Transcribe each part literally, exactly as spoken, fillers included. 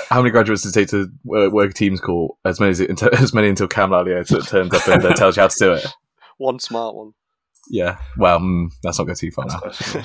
how many graduates does it take to uh, work a Teams call? As many as, it, as many until Cam Lallier t- turns up and uh, tells you how to do it. One smart one. Yeah. Well, mm, let's not go too far now.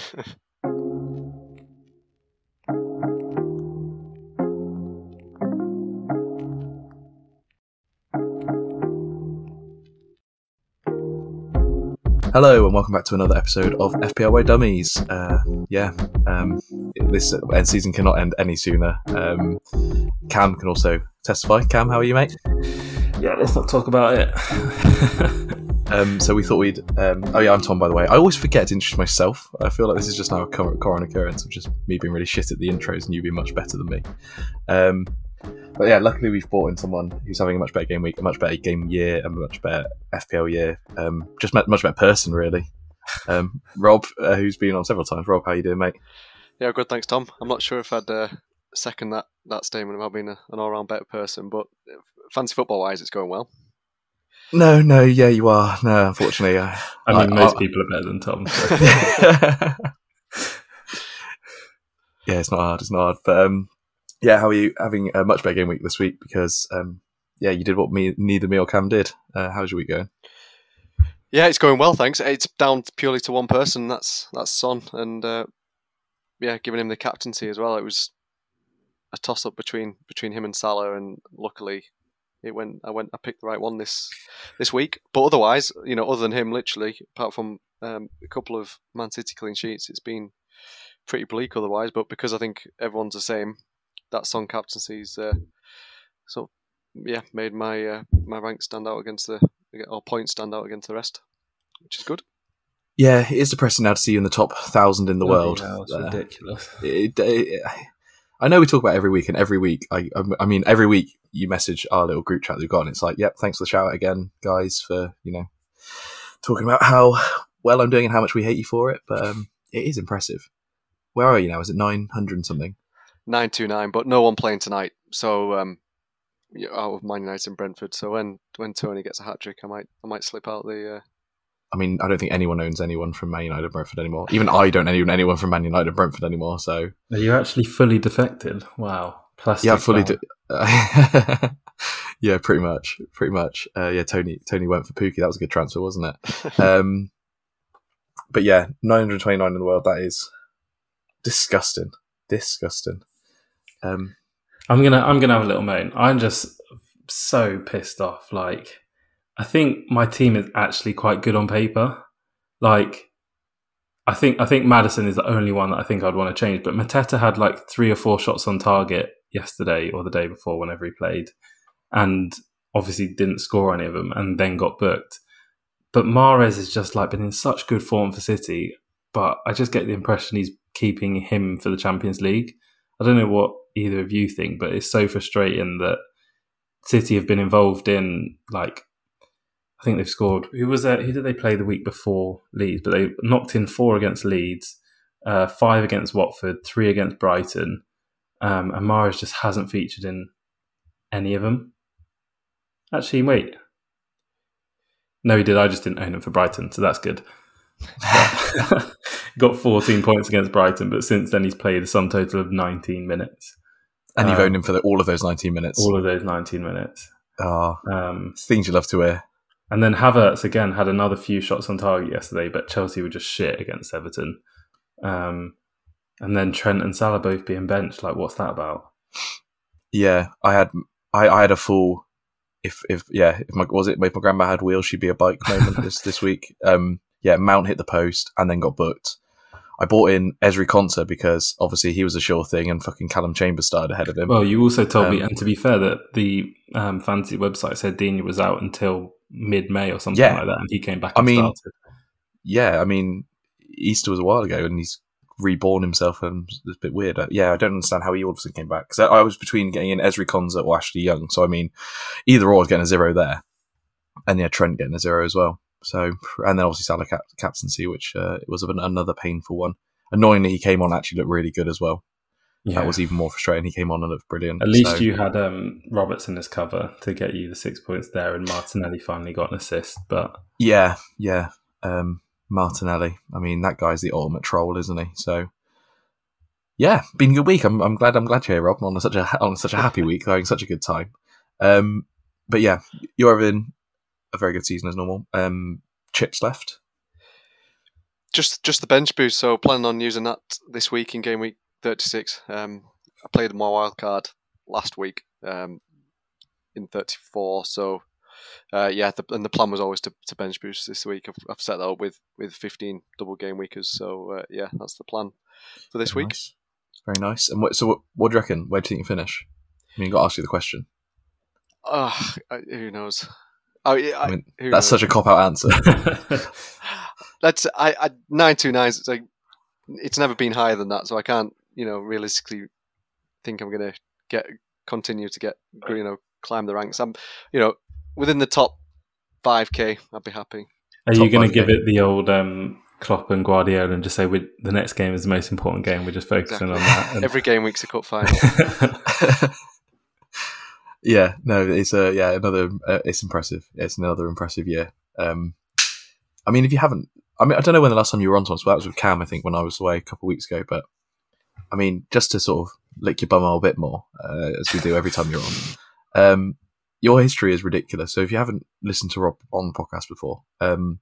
Hello and welcome back to another episode of F P L by Dummies. Uh, yeah, um, this end season cannot end any sooner. Um, Cam can also testify. Cam, how are you, mate? Yeah, let's not talk about it. um, so we thought we'd... Um, oh yeah, I'm Tom, by the way. I always forget to introduce myself. I feel like this is just now a current occurrence of just me being really shit at the intros and you being much better than me. Um, But yeah, luckily we've brought in someone who's having a much better game week, a much better game year, and a much better F P L year. Um, just a much better person, really. Um, Rob, uh, who's been on several times. Rob, how you doing, mate? Yeah, good, thanks, Tom. I'm not sure if I'd uh, second that, that statement about being a, an all-round better person, but fancy football-wise, it's going well. No, no, yeah, you are. No, unfortunately. Uh, I mean, I, most I, people are better than Tom. So. Yeah, it's not hard, it's not hard. But um, yeah, how are you having a much better game week this week? Because, um, yeah, you did what me, neither me or Cam did. Uh, how's your week going? Yeah, it's going well, thanks. It's down purely to one person, that's that's Son, and uh, yeah, giving him the captaincy as well. It was a toss-up between between him and Salah, and luckily it went. I went. I picked the right one this this week. But otherwise, you know, other than him, literally, apart from um, a couple of Man City clean sheets, it's been pretty bleak otherwise. But because I think everyone's the same, that Son captaincy's uh, sort of, yeah, made my uh, my rank stand out against the or points stand out against the rest, which is good. Yeah, it is depressing now to see you in the top thousand in the Bloody world. hell, it's Uh, ridiculous. It, it, I know we talk about it every week, and every week, I, I mean, every week you message our little group chat that we've got, and it's like, yep, thanks for the shout out again, guys, for, you know, talking about how well I'm doing and how much we hate you for it. But um, it is impressive. Where are you now? Is it nine hundred and something? nine two nine, but no one playing tonight. So um, yeah, out of Man United and Brentford. So when when Tony gets a hat trick, I might I might slip out the. Uh... I mean, I don't think anyone owns anyone from Man United and Brentford anymore. Even I don't own anyone from Man United and Brentford anymore. So Are you actually fully defected? Wow. Plastic yeah, fully. bag. De- yeah, pretty much, pretty much. Uh, yeah, Tony Tony went for Pookie. That was a good transfer, wasn't it? um, but yeah, nine hundred twenty-nine in the world. That is disgusting, disgusting. Um, I'm gonna I'm gonna have a little moan. I'm just so pissed off. Like, I think my team is actually quite good on paper. Like, I think I think Maddison is the only one that I think I'd want to change. But Mateta had like three or four shots on target yesterday or the day before, whenever he played, and obviously didn't score any of them, and then got booked. But Mahrez has just like been in such good form for City. But I just get the impression he's keeping him for the Champions League. I don't know what either of you think, but it's so frustrating that City have been involved in, like, I think they've scored. Who was that? Who did they play the week before Leeds? But they knocked in four against Leeds, uh, five against Watford, three against Brighton, um, and Mahrez just hasn't featured in any of them. Actually, wait. No, he did. I just didn't own him for Brighton, so that's good. Got fourteen points against Brighton, but since then he's played a sum total of nineteen minutes. and you've Um, owned him for the, all of those nineteen minutes. All of those nineteen minutes. Oh, Um, things you love to hear. and then Havertz, again, had another few shots on target yesterday, but Chelsea were just shit against Everton. Um, and then Trent and Salah both being benched. Like, what's that about? Yeah, I had I, I had a full if if yeah if my was it if my grandma had wheels she'd be a bike moment this this week. Um, yeah, Mount hit the post and then got booked. I bought in Ezri Konsa because obviously he was a sure thing, and fucking Callum Chambers started ahead of him. Well, you also told Um, me, and to be fair, that the um, fantasy website said Digne was out until mid-May or something Yeah. like that, and he came back I and mean, started. Yeah, I mean Easter was a while ago, and he's reborn himself, and it's a bit weird. Uh, Yeah, I don't understand how he all of a sudden came back because I, I was between getting in Ezri Konsa or Ashley Young. So I mean, either or, I was getting a zero there, and yeah, Trent getting a zero as well. So and then obviously Salah cap- captaincy, which uh, was an, another painful one. Annoyingly, he came on actually looked really good as well. Yeah. That was even more frustrating. He came on and looked brilliant. At least So, you had um, Robertson as cover to get you the six points there, and Martinelli finally got an assist. But yeah, yeah. Um, Martinelli. I mean, that guy's the ultimate troll, isn't he? So, yeah, been a good week. I'm I'm glad I'm glad you're here, Rob. On such a on such a happy week, having such a good time. Um, but yeah, you're having a very good season as normal. Um, chips left. Just just the bench boost. So planning on using that this week in game week thirty-six. Um, I played my wild card last week um, in thirty-four. So uh, yeah, the, and the plan was always to, to bench boost this week. I've, I've set that up with, with fifteen double game weekers. So uh, yeah, that's the plan for this Very week. Nice. Very nice. And what, so, what, what do you reckon? Where do you think you finish? I mean, got to ask you the question. Uh, who knows? Oh, yeah, I mean, who that's knows? such a cop out answer. That's I, I nine two nines. It's like it's never been higher than that, so I can't, you know, realistically think I'm going to get continue to get, you know, climb the ranks. I'm, you know, within the top five k. I'd be happy. Are Top you going to five give K. it the old um, Klopp and Guardiola and just say we, the next game is the most important game? We're just focusing Exactly. on that. And... Every game week's a cup final. Yeah, no, it's a yeah another. Uh, it's impressive. It's another impressive year. Um, I mean, if you haven't, I mean, I don't know when the last time you were on to us, but that was with Cam, I think, when I was away a couple of weeks ago. But I mean, just to sort of lick your bum a bit more, uh, as we do every time you're on. Um, your history is ridiculous. So if you haven't listened to Rob on the podcast before, um,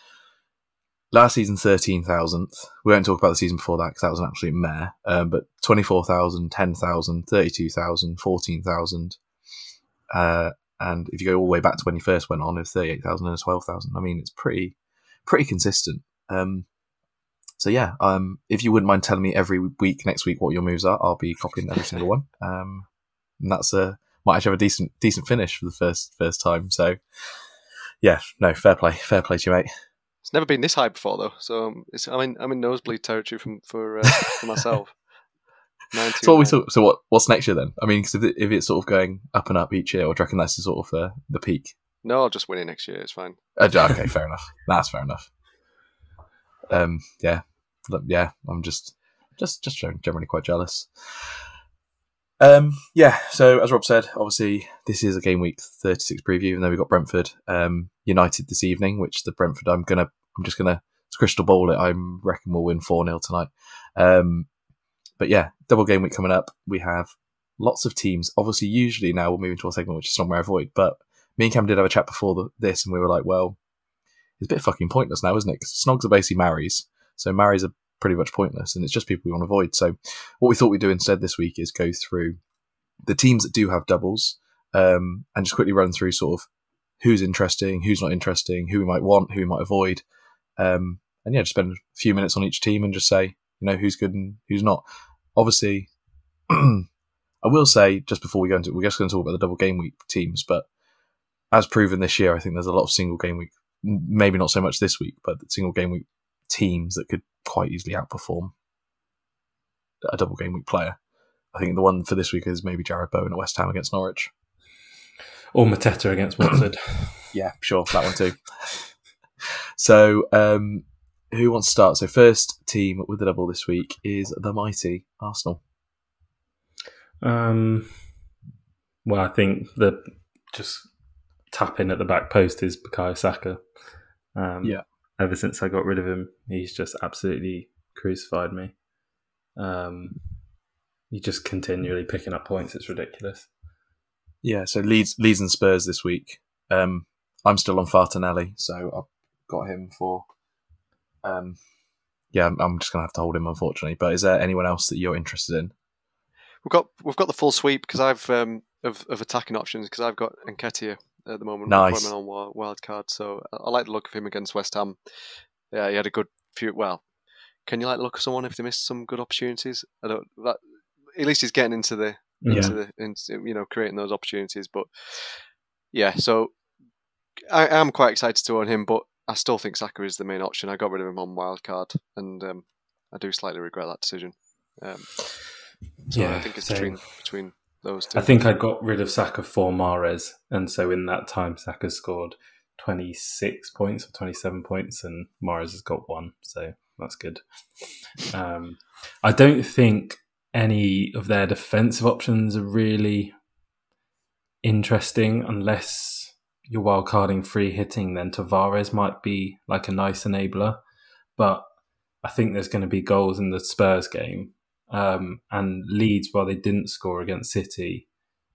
last season thirteen thousandth. We won't talk about the season before that because that was an absolute mare. Um, but twenty-four thousand, ten thousand, thirty-two thousand, fourteen thousand. Uh, and if you go all the way back to when you first went on, of thirty-eight thousand and twelve thousand. I mean, it's pretty, pretty consistent. Um, so yeah, um, if you wouldn't mind telling me every week next week what your moves are, I'll be copying every single one. Um, and that's a might actually have a decent, decent finish for the first first time. So yeah, no, fair play, fair play to you, mate. It's never been this high before though, so um, it's, I'm in I'm in nosebleed territory from for uh, for myself. So what we talk, so what what's next year then? I mean, because if, it, if it's sort of going up and up each year, or do you reckon that's the sort of uh, the peak? No, I'll just win it next year. It's fine. Uh, okay, fair enough. That's fair enough. Um, yeah, Look, yeah. I'm just just just generally quite jealous. Um, yeah. So as Rob said, obviously this is a game week thirty-six preview, even though we've got Brentford um, United this evening, which the Brentford I'm gonna I'm just gonna crystal ball it. I reckon we'll win four nil tonight. Um, But yeah, double game week coming up. We have lots of teams. Obviously, usually now we'll move into a segment which is somewhere avoid. But me and Cam did have a chat before the, this, and we were like, well, it's a bit fucking pointless now, isn't it? Because Snogs are basically marries. So marries are pretty much pointless, and it's just people we want to avoid. So what we thought we'd do instead this week is go through the teams that do have doubles um, and just quickly run through sort of who's interesting, who's not interesting, who we might want, who we might avoid. Um, and yeah, just spend a few minutes on each team and just say, you know, who's good and who's not. Obviously, I will say, just before we go into it, we're just going to talk about the double game week teams, but as proven this year, I think there's a lot of single game week, maybe not so much this week, but single game week teams that could quite easily outperform a double game week player. I think the one for this week is maybe Jared Bowen at West Ham against Norwich. Or Mateta against Watford. Yeah, sure, that one too. So, um, who wants to start? So first team with the double this week is the mighty Arsenal. Um, well, I think the just tapping at the back post is Bukayo Saka. Um, yeah. Ever since I got rid of him, he's just absolutely crucified me. Um, he's just continually picking up points. It's ridiculous. Yeah, so Leeds, Leeds and Spurs this week. Um, I'm still on Fartanelli, so I've got him for... Um, yeah, I'm, I'm just going to have to hold him, unfortunately. But is there anyone else that you're interested in? We've got we've got the full sweep because I've um, of of attacking options because I've got Nketiah at the moment. Nice. On wild card, so I like the look of him against West Ham. Yeah, he had a good few. Well, can you like the look of someone if they missed some good opportunities? I don't. That, at least he's getting into the into Yeah. the into, you know, creating those opportunities. But yeah, so I am quite excited to own him, but I still think Saka is the main option. I got rid of him on wildcard, and um, I do slightly regret that decision. Um, so Yeah, I think it's same. between between those two. I think I got rid of Saka for Mahrez, and so in that time, Saka scored twenty-six points or twenty-seven points, and Mahrez has got one, so that's good. Um, I don't think any of their defensive options are really interesting unless you're wildcarding free hitting. Then Tavares might be like a nice enabler, but I think there's going to be goals in the Spurs game. Um, and Leeds, while they didn't score against City,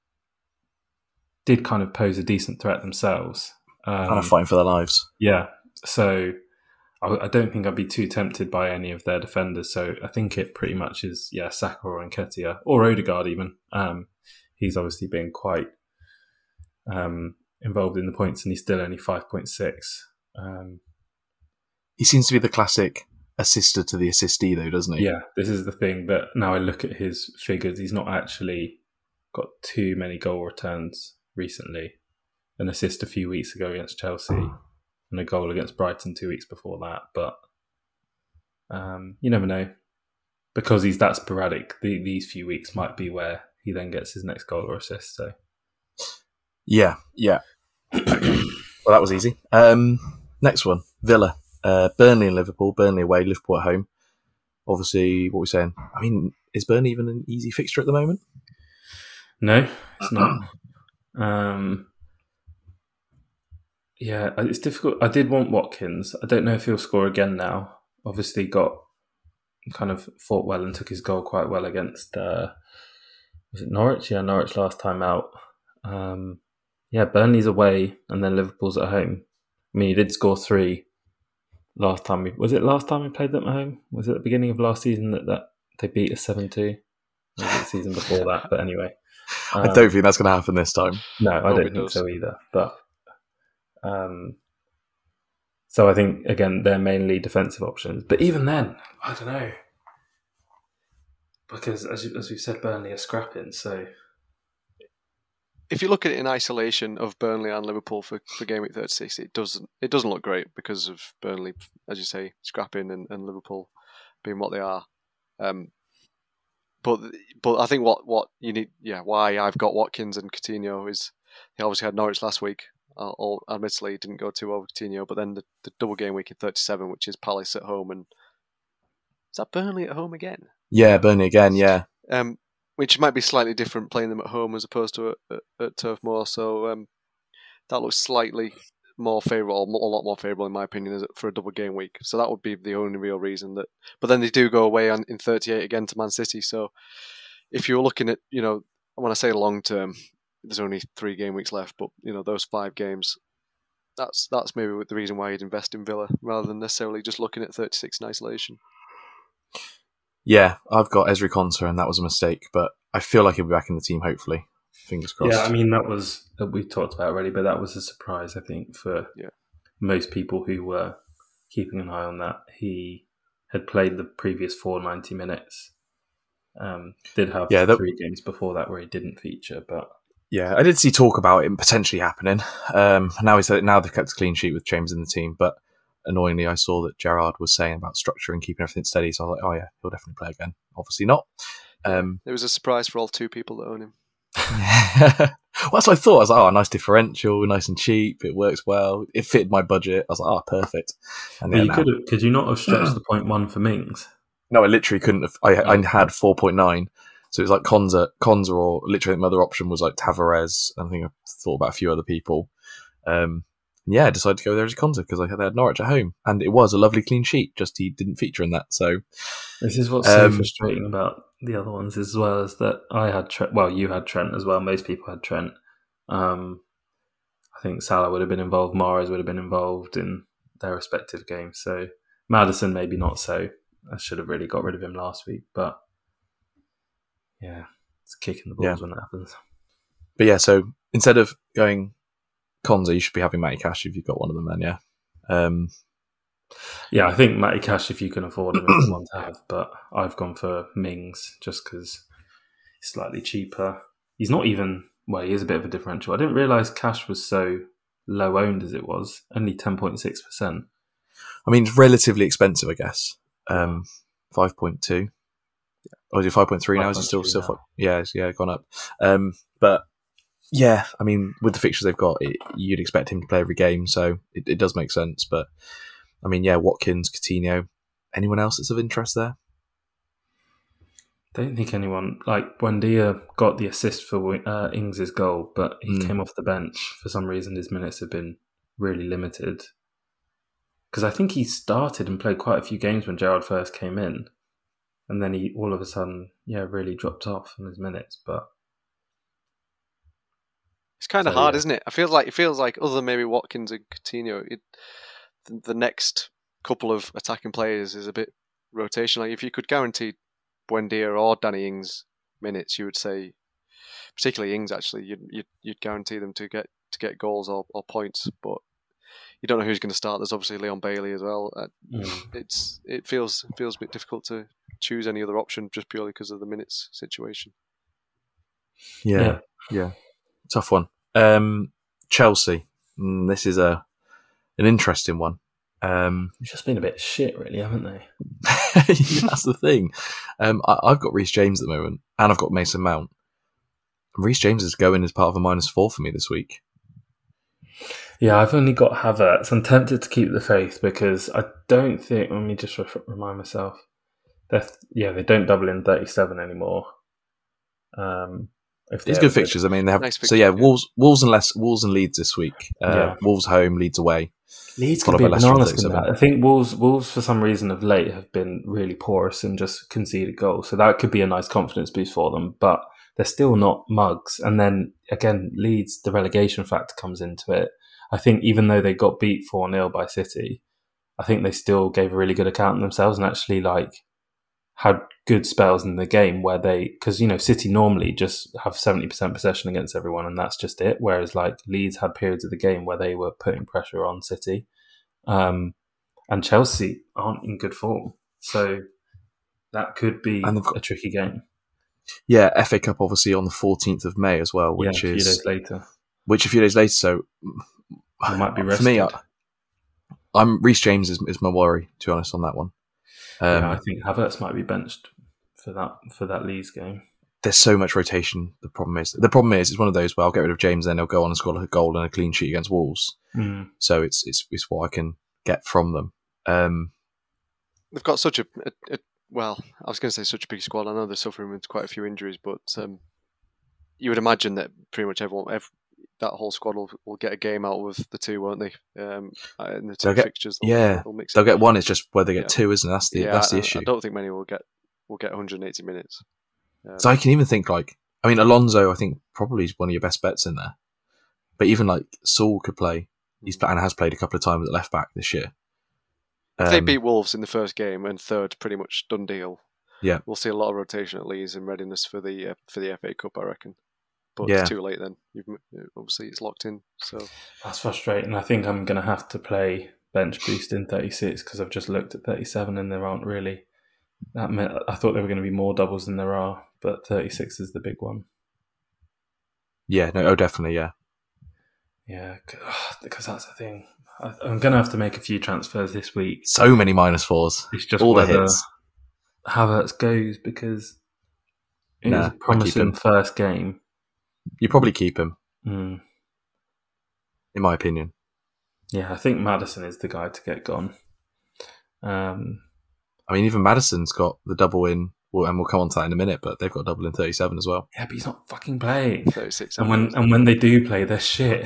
did kind of pose a decent threat themselves. Um, kind of fighting for their lives. Yeah. So I, I don't think I'd be too tempted by any of their defenders. So I think it pretty much is, yeah, Saka or Nketiah or Odegaard even. Um, he's obviously been quite um, involved in the points and he's still only five point six. Um, he seems to be the classic assister to the assistee though, doesn't he? Yeah, this is the thing that now I look at his figures, he's not actually got too many goal returns recently. An assist a few weeks ago against Chelsea and a goal against Brighton two weeks before that. But um, you never know. Because he's that sporadic, the, these few weeks might be where he then gets his next goal or assist. So, Yeah, yeah. Well, that was easy. Um, next one, Villa. Uh, Burnley and Liverpool. Burnley away, Liverpool at home. Obviously, what we're saying. I mean, is Burnley even an easy fixture at the moment? No, it's not. um, yeah, it's difficult. I did want Watkins. I don't know if he'll score again now. Obviously, got kind of fought well and took his goal quite well against. Uh, was it Norwich? Yeah, Norwich last time out. Um, yeah, Burnley's away and then Liverpool's at home. I mean, he did score three. Last time we was it last time we played them at home? Was it the beginning of last season that, that they beat us seven two? Was it the season before that? But anyway, um, I don't think that's going to happen this time. No, I Hope don't it think does. so either. But um, so I think again they're mainly defensive options. But even then, I don't know because as you, as we've said, Burnley are scrapping. So If you look at it in isolation of Burnley and Liverpool for, for game week thirty-six, it doesn't it doesn't look great because of Burnley, as you say, scrapping and, and Liverpool being what they are. Um, but but I think what, what you need, yeah, why I've got Watkins and Coutinho is he obviously had Norwich last week. Uh, all, admittedly, didn't go too well with Coutinho, but then the, the double game week in thirty-seven, which is Palace at home, and is that Burnley at home again? Yeah, Burnley again, yeah. Um, which might be slightly different playing them at home as opposed to at, at, at Turf Moor. So um, that looks slightly more favourable, a lot more favourable in my opinion, is it, for a double game week. So that would be the only real reason that. But then they do go away on, in thirty-eight again to Man City. So if you're looking at, you know, when I say long term, there's only three game weeks left, but you know those five games. That's that's maybe the reason why you'd invest in Villa rather than necessarily just looking at thirty-six in isolation. Yeah, I've got Ezri Konsa, and that was a mistake, but I feel like he'll be back in the team, hopefully. Fingers crossed. yeah, I mean that was that we talked about already, but that was a surprise I think for Yeah. most people who were keeping an eye on that. He had played the previous four ninety minutes. Um, did have Yeah, that- three games before that where he didn't feature, but Yeah, I did see talk about it potentially happening. Um, now he said now they've kept a clean sheet with Chambers in the team, but annoyingly, I saw that Gerrard was saying about structure and keeping everything steady. So I was like, oh yeah, he'll definitely play again. Obviously not. Um, It was a surprise for all two people that own him. well, that's what I thought. I was like, oh, nice differential, nice and cheap. It works well. It fitted my budget. I was like, oh, perfect. And Well, yeah, you now- could have, could you not have stretched the point one for Mings? no, I literally couldn't have. I, I had four point nine. So it was like Konza, Konza or literally my other option was like Tavares. I think I thought about a few other people. Um, yeah, I decided to go there as Konza because I had, I had Norwich at home. And it was a lovely clean sheet, just he didn't feature in that. So This is what's so Um, frustrating about the other ones as well, is that I had Trent, well, you had Trent as well. Most people had Trent. Um, I think Salah would have been involved, Mahrez would have been involved in their respective games. So Maddison, maybe not so. I should have really got rid of him last week, but yeah, it's kicking the balls Yeah. when that happens. But yeah, so instead of going Konza, you should be having Matty Cash if you've got one of them then, yeah. Um, Yeah, I think Matty Cash, if you can afford him, is the one to have. But I've gone for Mings just because he's slightly cheaper. He's not even, well, he is a bit of a differential. I didn't realise Cash was so low owned as it was, only ten point six percent. I mean, it's relatively expensive, I guess. Um, five point two. Or is it five point three now? Is it still, still now. five? Yeah, it's, yeah, gone up. Um, but yeah, I mean, with the fixtures they've got, it, you'd expect him to play every game, so it, it does make sense. But I mean, yeah, Watkins, Coutinho, anyone else that's of interest there? Don't think anyone, like Buendia got the assist for uh, Ings' goal, but he Mm. came off the bench. For some reason, his minutes have been really limited. Because I think he started and played quite a few games when Gerrard first came in. and then he all of a sudden, yeah, really dropped off in his minutes. But it's kind of So, hard, yeah. isn't it? I feel like it feels like other than maybe Watkins and Coutinho, it, the, the next couple of attacking players is a bit rotational. Like if you could guarantee Buendia or Danny Ings minutes, you would say, particularly Ings actually, you'd you'd, you'd guarantee them to get to get goals or, or points, but you don't know who's going to start. There's obviously Leon Bailey as well. Uh, mm, It's it feels it feels a bit difficult to choose any other option just purely because of the minutes situation. Yeah, yeah, tough one. Um, Chelsea. Mm, this is a an interesting one. Um, it's just been a bit shit, really, haven't they? that's the thing. Um, I, I've got Reece James at the moment, and I've got Mason Mount. Reece James is going as part of a minus four for me this week. Yeah, I've only got Havertz. I'm tempted to keep the faith because I don't think. Let me just re- remind myself. They're, yeah, they don't double in thirty-seven anymore. Um, if These they good ever did. fixtures. I mean, they have. Nice so yeah, fixtures, yeah. Wolves, Wolves and less Wolves and Leeds this week. Uh, Yeah. Wolves home, Leeds away. Leeds Followed could be by Leicester on bananas in thirty-seven. that. I think Wolves, Wolves for some reason of late have been really porous and just conceded goals. So that could be a nice confidence boost for them. But they're still not mugs. And then again, Leeds, the relegation factor comes into it. I think even though they got beat four nil by City, I think they still gave a really good account of themselves and actually like had good spells in the game where they, because you know City normally just have seventy percent possession against everyone and that's just it, whereas like Leeds had periods of the game where they were putting pressure on City, um, and Chelsea aren't in good form, so that could be And they've got- a tricky game. Yeah, F A Cup obviously on the fourteenth of May as well, which yeah, a few is days later. which a few days later. So They might be for me, I, rested. I'm Reece James is, is my worry, to be honest, on that one. Um, yeah, I think Havertz might be benched for that for that Leeds game. There's so much rotation. The problem is, the problem is, it's one of those where I'll get rid of James, then he'll go on and score like a goal and a clean sheet against Wolves. Mm. So it's it's it's what I can get from them. Um, They've got such a, a, a well, I was going to say such a big squad. I know they're suffering with quite a few injuries, but um, you would imagine that pretty much everyone, every, that whole squad will, will get a game out with the two, won't they? Um, in the two They'll get- fixtures, they'll, yeah, they'll mix. they'll it. get one. It's just whether they get Yeah. two, isn't it? That's the yeah, that's the I, issue. I don't think many will get will get one hundred eighty minutes. Um, So I can even think like, I mean, Alonso, I think probably is one of your best bets in there. But even like Saul could play. He's and has played a couple of times at left back this year. if they Um, beat Wolves in the first game and third, pretty much done deal. Yeah. we'll see a lot of rotation at Leeds and readiness for the uh, for the F A Cup, I reckon. But Yeah. it's too late then. You've obviously it's locked in. So That's frustrating. I think I'm going to have to play bench boost in thirty-six because I've just looked at thirty-seven and there aren't really that many. I thought there were going to be more doubles than there are, but thirty-six is the big one. yeah, no, oh, definitely, yeah. Yeah, because that's the thing. I, I'm going to have to make a few transfers this week. So many minus fours. It's just All the whether hits. Havertz goes because it Nah, was I a keep promising him. first game. You probably keep him, Mm. in my opinion. Yeah, I think Maddison is the guy to get gone. Um, I mean, even Madison's got the double in, well, and we'll come on to that in a minute, but they've got double in thirty-seven as well. yeah, but he's not fucking playing. thirty-six. And when and when they do play, they're shit.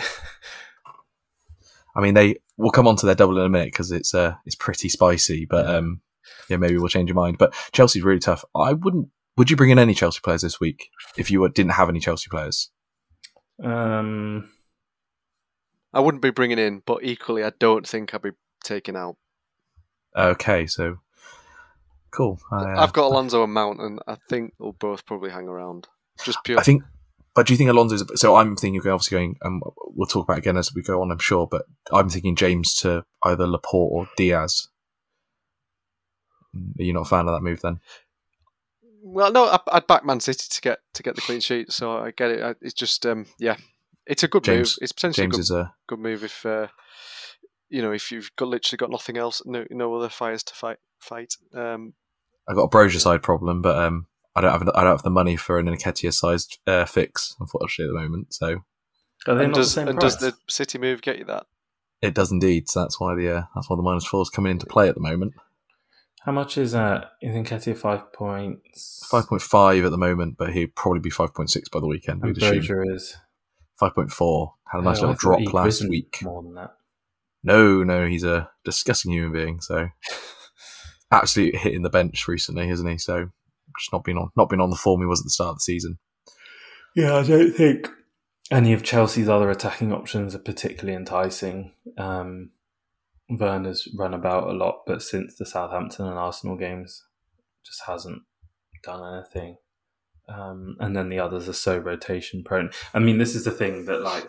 I mean, they we'll come on to their double in a minute because it's uh, it's pretty spicy, but um, yeah, maybe we'll change your mind. But Chelsea's really tough. I wouldn't. Would you bring in any Chelsea players this week if you didn't have any Chelsea players? Um, I wouldn't be bringing in, but equally, I don't think I'd be taking out. Okay, so cool. I, uh, I've got Alonso and Mount, and I think they'll both probably hang around. Just pure. I think, but do you think Alonso's? So I'm thinking, okay, obviously going, and um, we'll talk about it again as we go on, I'm sure. But I'm thinking James to either Laporte or Diaz. Are you not a fan of that move then? Well, no, I- I'd back Man City to get to get the clean sheet, so I get it. I- It's just, um, yeah, it's a good James- move. It's potentially James a good, is a good move if uh, you know if you've got literally got nothing else, no no other fires to fight. Fight. Um, I got a Brozier side problem, but um, I don't have I don't have the money for an Nketiah sized uh, fix, unfortunately, at the moment. So are they and not does the same and price? does the City move get you that? it does indeed. So that's why the uh, that's why the minus four is coming into play at the moment. How much is uh, is Nketiah five points? Five point five at the moment, but he'd probably be five point six by the weekend. And We'd assume Brozier is five point four. Had a nice Oh, I little thought drop he'd last risen week. More than that. No, no, he's a disgusting human being. So absolutely hitting the bench recently, hasn't he? So just not been on not been on the form he was at the start of the season. Yeah, I don't think any of Chelsea's other attacking options are particularly enticing. Um, Werner's run about a lot, but since the Southampton and Arsenal games, just hasn't done anything. Um, and then the others are so rotation prone. I mean, this is the thing that, like,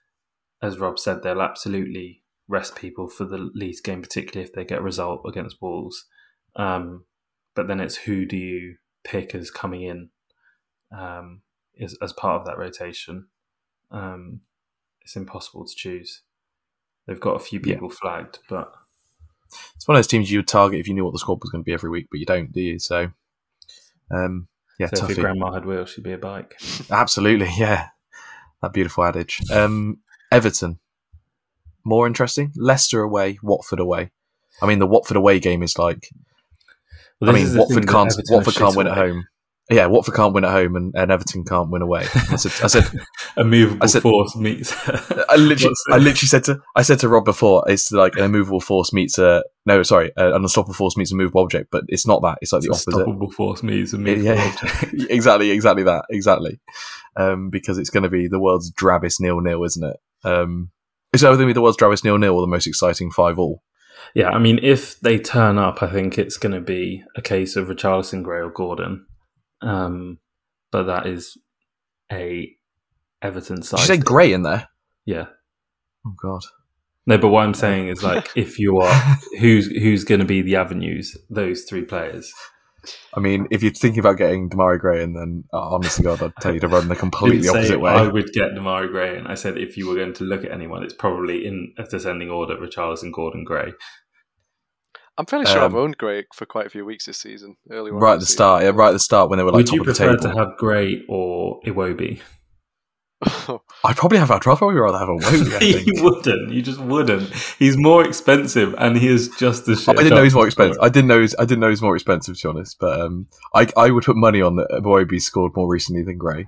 as Rob said, they'll absolutely rest people for the Leeds game, particularly if they get a result against Wolves. Um, but then it's who do you pick as coming in um, as, as part of that rotation. Um, it's impossible to choose. They've got a few people yeah. flagged, but it's one of those teams you would target if you knew what the squad was going to be every week, but you don't, do you? So, um, yeah, so tough. If your grandma had wheels, she'd be a bike. Absolutely, yeah. That beautiful adage. Um, Everton, more interesting. Leicester away, Watford away. I mean, the Watford away game is like. Well, I mean, Watford can't. Watford can't win away. at home. Yeah, Watford can't win at home, and, and Everton can't win away. I said, I said a movable I said, force meets. I literally, I literally said to, I said to Rob before, it's like an immovable force meets a no, sorry, an unstoppable force meets a movable object, but it's not that. It's like the it's opposite. Unstoppable force meets a movable yeah, object. exactly, exactly that, exactly. Um, because it's going to be the world's drabbest nil-nil, isn't it? Um, is it going to be the world's drabbest nil-nil or the most exciting five-all? Yeah, I mean, if they turn up, I think it's going to be a case of Richarlison, Gray, or Gordon. Um, but that is a Everton side. Did you say Gray in there? Yeah. Oh God. No, but what I'm saying is, like, if you are who's who's going to be the avenues, those three players. I mean, if you're thinking about getting Demarai Gray, and then oh, honestly, God, I'd tell you to run the completely opposite way. I would get Demarai Gray, and I said if you were going to look at anyone, it's probably in a descending order: Richarlison, Gordon, Gray. I'm fairly sure um, I've owned Gray for quite a few weeks this season. Early right at the start, yeah, right at the start when they were like would top you of the prefer table. to have Gray or Iwobi? I'd probably have. I'd probably rather have Iwobi. I think. You wouldn't. You just wouldn't. He's more expensive, and he is just as shit. I didn't know he's more expensive. I didn't know. He's, I didn't know he's more expensive, to be honest. But um, I I would put money on that Iwobi scored more recently than Gray.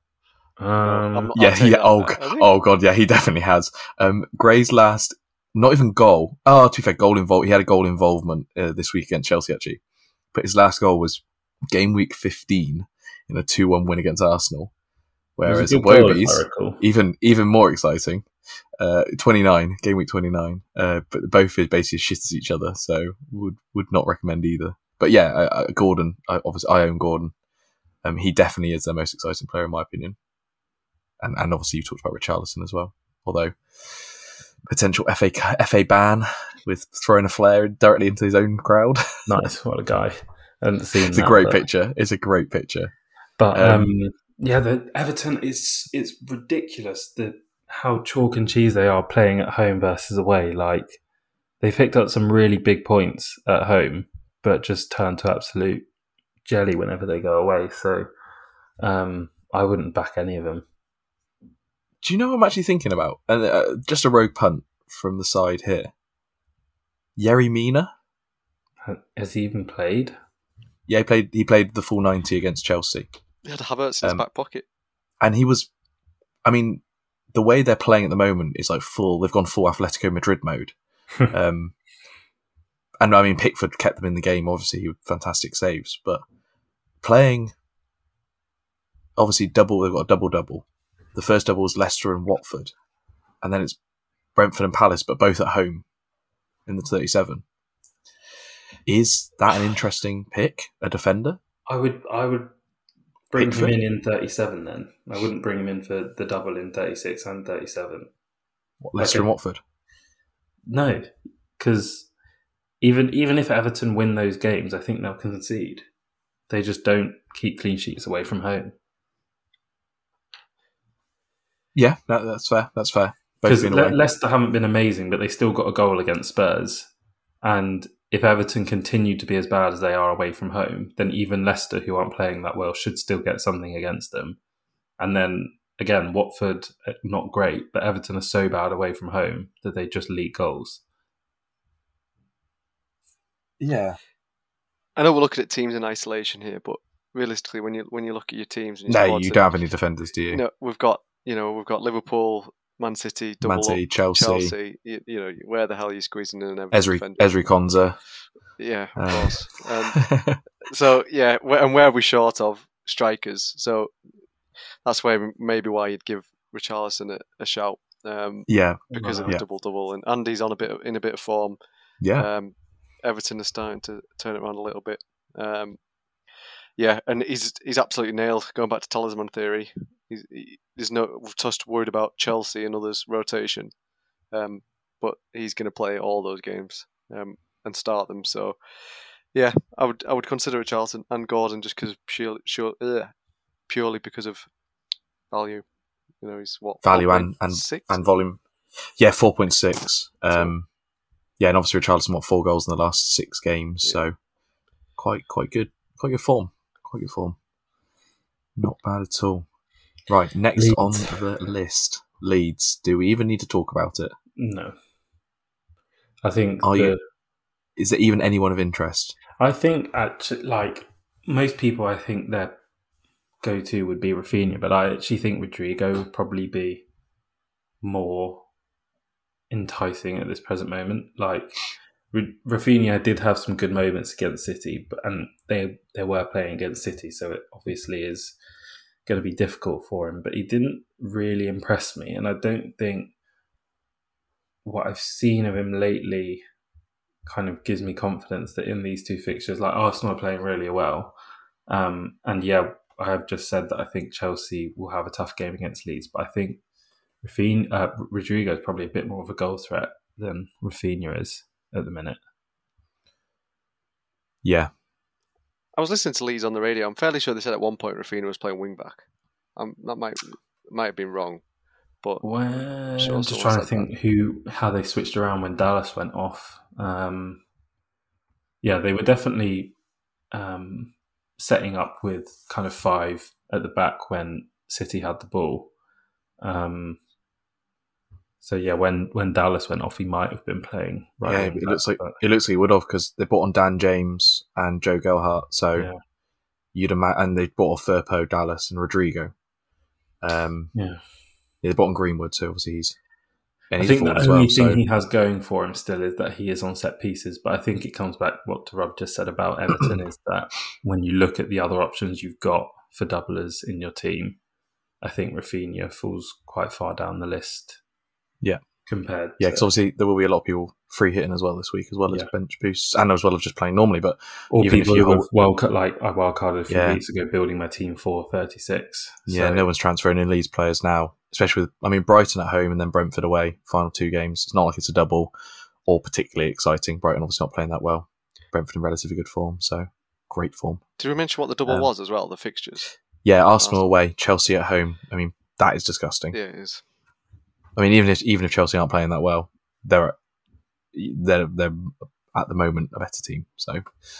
Um, yeah, he, oh, oh god, yeah, he definitely has. Um, Gray's last, not even goal. Oh, to be fair, goal involved. He had a goal involvement uh, this week against Chelsea, actually. But his last goal was game week fifteen in a two one win against Arsenal. Whereas Iwobi's even even more exciting. Uh, twenty-nine, game week twenty-nine. Uh, but both are basically shit as each other, so would would not recommend either. But yeah, I, I, Gordon, I, obviously I own Gordon. Um, he definitely is the most exciting player in my opinion. And and obviously you talked about Richarlison as well. Although potential F A F A ban with throwing a flare directly into his own crowd. Nice, what a guy! I haven't seen it's that, a great but... picture. It's a great picture. But um, um, yeah, the Everton is it's ridiculous the how chalk and cheese they are playing at home versus away. Like they picked up some really big points at home, but just turn to absolute jelly whenever they go away. So um, I wouldn't back any of them. Do you know what I'm actually thinking about? And uh, just a rogue punt from the side here. Yerry Mina? Has he even played? Yeah, he played. He played the full ninety against Chelsea. He had Havertz in his um, back pocket, and he was. I mean, the way they're playing at the moment is like full. They've gone full Atletico Madrid mode. um, and I mean, Pickford kept them in the game. Obviously, he had fantastic saves, but playing. Obviously, double. They've got a double double. The first double was Leicester and Watford, and then it's Brentford and Palace, but both at home in the thirty-seven. Is that an interesting pick? A defender? I would. I would bring Pickford? him in in thirty-seven. Then I wouldn't bring him in for the double in thirty-six and thirty-seven. What, Leicester like and Watford? No, because even even if Everton win those games, I think they'll concede. They just don't keep clean sheets away from home. Yeah, that, that's fair. That's fair. Because Le- Leicester haven't been amazing, but they still got a goal against Spurs. And if Everton continue to be as bad as they are away from home, then even Leicester, who aren't playing that well, should still get something against them. And then, again, Watford, not great, but Everton are so bad away from home that they just leak goals. Yeah. I know we're looking at teams in isolation here, but realistically, when you when you look at your teams... And no, your you don't have any defenders, do you? You know, we've got... You know, we've got Liverpool, Man City, double Man City, up, Chelsea. Chelsea. You, you know, where the hell are you squeezing in an Everton Ezri, Ezri Konza. Yeah, of Uh, course. Um, so yeah, wh- and where are we short of strikers? So that's where maybe why you'd give Richarlison a, a shout um, yeah, because of Wow. the Yeah. double double, and Andy's on a bit of, in a bit of form. yeah, Um, Everton is starting to turn it around a little bit. Um, yeah, and he's he's absolutely nailed. Going back to talisman theory, he's, he, there's no just worried about Chelsea and others rotation, um, but he's going to play all those games um, and start them. So yeah, I would I would consider Richarlison and Gordon just because purely sure, ugh, purely because of value. You know, he's what value and and, six. and volume. Yeah, four point six. Um, yeah, and obviously Richarlison what four goals in the last six games, Yeah. so quite quite good, quite good form, quite good form. Not bad at all. Right, next Leeds. on the list, Leeds. Do we even need to talk about it? No. I think Are the, you? Is there even anyone of interest? I think actually, like most people, I think their go-to would be Rafinha, but I actually think Rodrigo would probably be more enticing at this present moment. Like Rafinha did have some good moments against City, but and they they were playing against City, so it obviously is going to be difficult for him. But he didn't really impress me, and I don't think what I've seen of him lately kind of gives me confidence that in these two fixtures, like Arsenal are playing really well, um, and yeah, I have just said that I think Chelsea will have a tough game against Leeds, but I think Rafinha, uh, Rodrigo is probably a bit more of a goal threat than Rafinha is at the minute. Yeah, I was listening to Leeds on the radio. I'm fairly sure they said at one point Rafinha was playing wing back. Um, that might might have been wrong, but Well, Sure, I'm just someone trying to said think who how they switched around when Dallas went off. Um, yeah, they were definitely um, setting up with kind of five at the back when City had the ball. Um, so yeah, when, when Dallas went off, he might have been playing right. yeah. wing It back, looks like but it looks like he would have because they bought on Dan James and Joe Gelhardt. So yeah, you'd imagine, and they bought off Firpo, Dallas, and Rodrigo. Um, yeah. they bought on Greenwood, so obviously he's. And I he's think forward the as only well. thing So he has going for him still is that he is on set pieces. But I think it comes back what Rob just said about Everton is that when you look at the other options you've got for doublers in your team, I think Rafinha falls quite far down the list. Yeah. Compared yeah, to, because obviously there will be a lot of people free hitting as well this week, as well as Yeah. bench boosts, and as well as just playing normally. But or even if people you who have hold- wild cut, like I wildcarded a few Yeah. weeks ago, building my team for thirty-six. yeah, So, no one's transferring in Leeds players now, especially with I mean Brighton at home and then Brentford away. Final two games. It's not like it's a double or particularly exciting. Brighton obviously not playing that well. Brentford in relatively good form, so great form. did we mention what the double Um, was as well? The fixtures. Yeah, Arsenal, Arsenal. away, Chelsea at home. I mean that is disgusting. Yeah, it is. I mean even if even if Chelsea aren't playing that well, they're they're they're at the moment a better team. So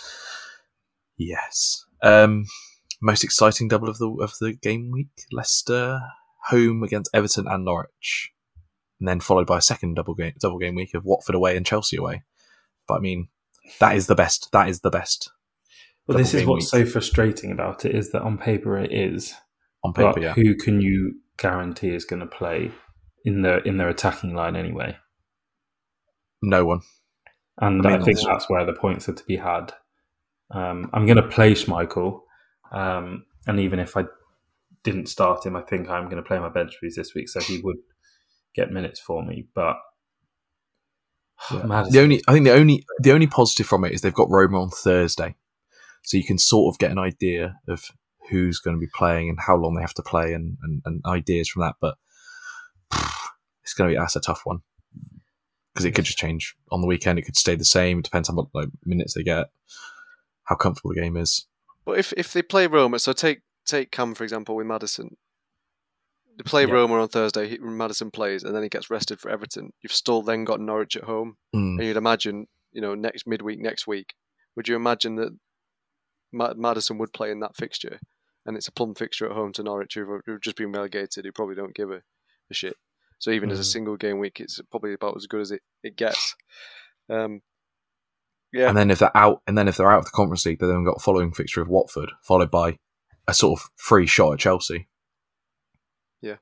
yes. Um, most exciting double of the of the game week: Leicester home against Everton and Norwich, and then followed by a second double game double game week of Watford away and Chelsea away. But I mean, that is the best. That is the best. But this double is game what's week so frustrating about it is that on paper it is, on paper. but Yeah, who can you guarantee is going to play in their in their attacking line anyway? no one. And I I, mean, think that's- that's where the points are to be had. Um, I'm going to play Schmeichel, um, and even if I didn't start him, I think I'm going to play my bench boost this week, so he would get minutes for me. But Yeah. Madison- The only I think the only the only positive from it is they've got Roma on Thursday, so you can sort of get an idea of who's going to be playing and how long they have to play and, and, and ideas from that. But it's going to be that's a tough one because it could just change on the weekend. It could stay the same. It depends how much like, minutes they get, how comfortable the game is. But if if they play Roma, so take take Cam for example with Madison. They play Yeah. Roma on Thursday. He, Madison plays, and then he gets rested for Everton. You've still then got Norwich at home, Mm. and you'd imagine, you know, next midweek next week. Would you imagine that Ma- Madison would play in that fixture, and it's a plum fixture at home to Norwich, who've, who've just been relegated, who probably don't give a, a shit. So even as a Mm. single game week, it's probably about as good as it, it gets. Um, yeah, And then if they're out, and then if they're out of the Conference League, they've then got a following fixture of Watford, followed by a sort of free shot at Chelsea. Yeah.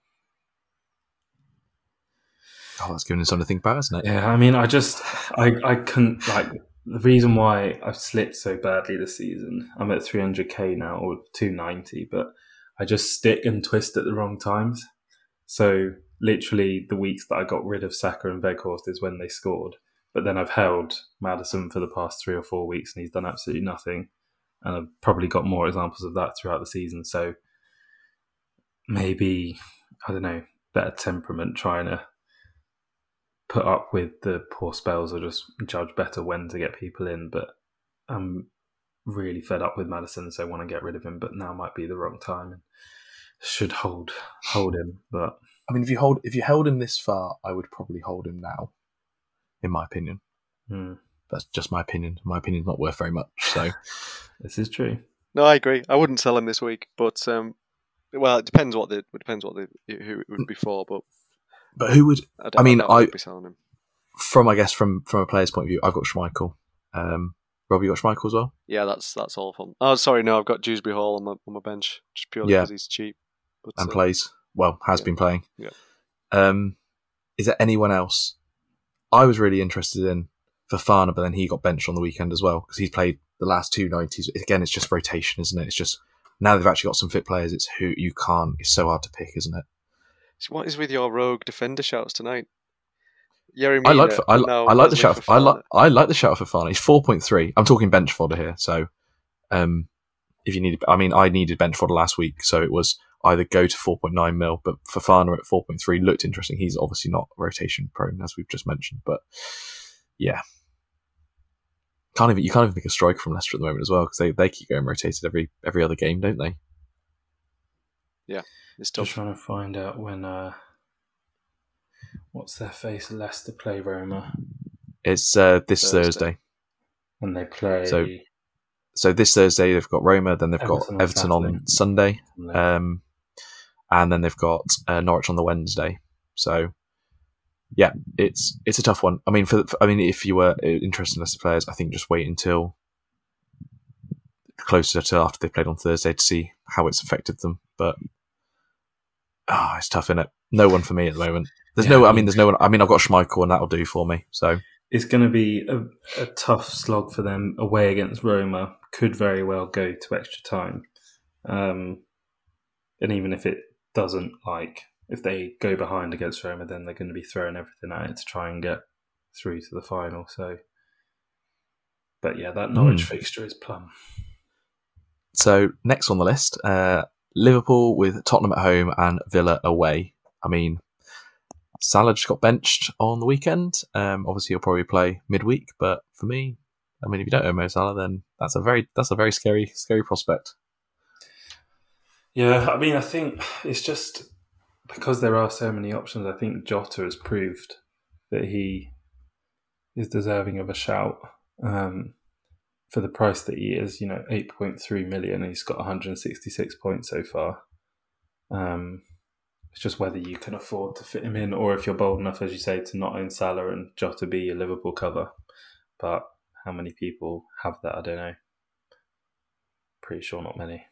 Oh, that's giving us something to think about, isn't it? Yeah, I mean, I just, I, I couldn't, like, the reason why I've slipped so badly this season, I'm at three hundred k now, or two ninety, but I just stick and twist at the wrong times. So literally the weeks that I got rid of Saka and Weghorst is when they scored. But then I've held Maddison for the past three or four weeks and he's done absolutely nothing. And I've probably got more examples of that throughout the season. So maybe, I don't know, better temperament trying to put up with the poor spells or just judge better when to get people in. But I'm really fed up with Maddison, so I want to get rid of him. But now might be the wrong time and should hold hold him. But I mean, if you hold if you held him this far, I would probably hold him now, in my opinion. hmm. That's just my opinion. My opinion's not worth very much. So This is true. No, I agree. I wouldn't sell him this week, but um, well, it depends what the it depends what the who it would be for. But but who would? I, don't, I mean, I, I be selling him. From I guess from from a player's point of view, I've got Schmeichel. Um, Rob, you got Schmeichel as well? Yeah, that's that's all fun. Oh, sorry, no, I've got Dewsbury Hall on my on my bench just purely Yeah. because he's cheap. But, And uh, plays well, has yeah. been playing. Yeah. Um, is there anyone else? I was really interested in Fofana, but then he got benched on the weekend as well because he's played the last two nineties. Again, it's just rotation, isn't it? It's just now they've actually got some fit players. It's who you can't. It's so hard to pick, isn't it? So what is with your rogue defender shouts tonight? Yerry I like Mina, I, and li- now I like the Wesley shout. Of, I like Fofana. I like the shout of Fofana. He's four point three. I'm talking bench fodder here. So, um, if you need, I mean, I needed bench fodder last week, so it was either go to four point nine mil, but Fofana at four point three looked interesting. He's obviously not rotation prone, as we've just mentioned, but yeah, can't even you can't even pick a striker from Leicester at the moment as well because they, they keep going rotated every every other game, don't they? It's Just tough. trying to find out when, uh, what's their face, Leicester play Roma. It's uh, this Thursday. Thursday. And they play So- So this Thursday they've got Roma, then they've Everton on got Everton on Saturday. Sunday. Um, and then they've got uh, Norwich on the Wednesday. So, yeah, it's it's a tough one. I mean, for, for I mean, if you were interested in Leicester players, I think just wait until closer to after they played on Thursday to see how it's affected them. But ah, oh, it's tough, innit? No one for me at the moment. There's Yeah, no. I I mean- mean, there's no one. I mean, I've got Schmeichel, and that'll do for me. So It's going to be a, a tough slog for them away against Roma. Could very well go to extra time. Um, and even if it doesn't, like, if they go behind against Roma, then they're going to be throwing everything at it to try and get through to the final. So, but yeah, that Norwich Mm. fixture is plum. So next on the list, uh, Liverpool with Tottenham at home and Villa away. I mean, Salah just got benched on the weekend. Um, obviously, he'll probably play midweek, but for me, I mean, if you don't own Mo Salah, then that's a very that's a very scary scary prospect. Yeah, I mean, I think it's just because there are so many options. I think Jota has proved that he is deserving of a shout um, for the price that he is. You know, eight point three million. He's got one hundred sixty-six points so far. Um, it's just whether you can afford to fit him in, or if you're bold enough, as you say, to not own Salah and Jota be your Liverpool cover. But how many people have that? I don't know. Pretty sure not many.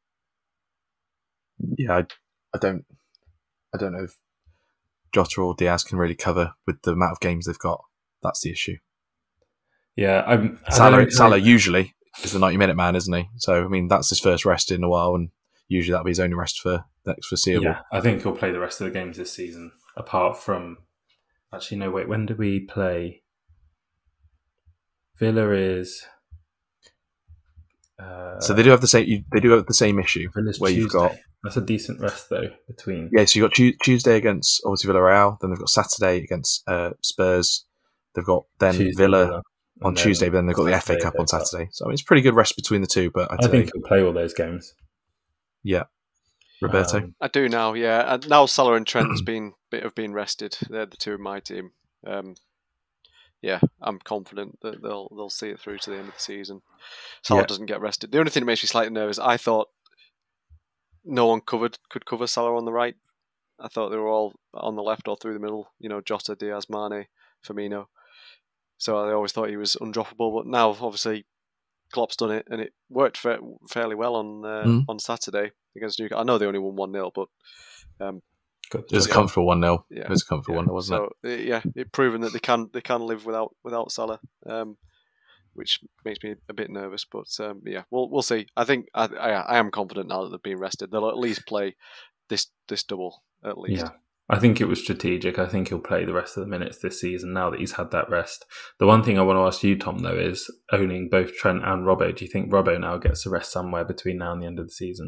Yeah, I, I don't I don't know if Jota or Diaz can really cover with the amount of games they've got. That's the issue. Yeah, I'm. I Salah, don't know- Salah usually is the ninety minute man, isn't he? So I mean, that's his first rest in a while, and usually that'll be his only rest for the next foreseeable. Yeah, I think he'll play the rest of the games this season. Apart from, actually, no, wait. When do we play? Villa is. Uh, So they do have the same. You, they do have the same issue Villa's where you've got. Tuesday. That's a decent rest though between. Yeah, so you've got Tu- Tuesday against obviously Villarreal, then they've got Saturday against uh, Spurs. They've got then Tuesday, Villa Villa, on and then Tuesday, but then they've got the F A Saturday, Cup on F A Cup. Saturday. So I mean, it's pretty good rest between the two. But I'd I say, think he'll play all those games. yeah, Roberto. Um, I do now, yeah. And now Salah and Trent's been bit have been rested. They're the two in my team. Um, yeah, I'm confident that they'll they'll see it through to the end of the season. Salah Yeah. doesn't get rested. The only thing that makes me slightly nervous, I thought no one covered could cover Salah on the right. I thought they were all on the left or through the middle. You know, Jota, Diaz, Mane, Firmino. So I always thought he was undroppable. But now, obviously, Klopp's done it, and it worked fa- fairly well on uh, Mm. on Saturday against Newcastle. I know they only won one nil, but um, got It was a yeah. comfortable one nil. Yeah. It was a comfortable yeah. one nil, wasn't so uh, yeah, it proven that they can they can live without without Salah. Um, which makes me a bit nervous. But um, yeah, we'll we'll see. I think I, I I am confident now that they've been rested. They'll at least play this this double at least. Yeah. I think it was strategic. I think he'll play the rest of the minutes this season now that he's had that rest. The one thing I want to ask you, Tom, though, is owning both Trent and Robbo. Do you think Robbo now gets a rest somewhere between now and the end of the season?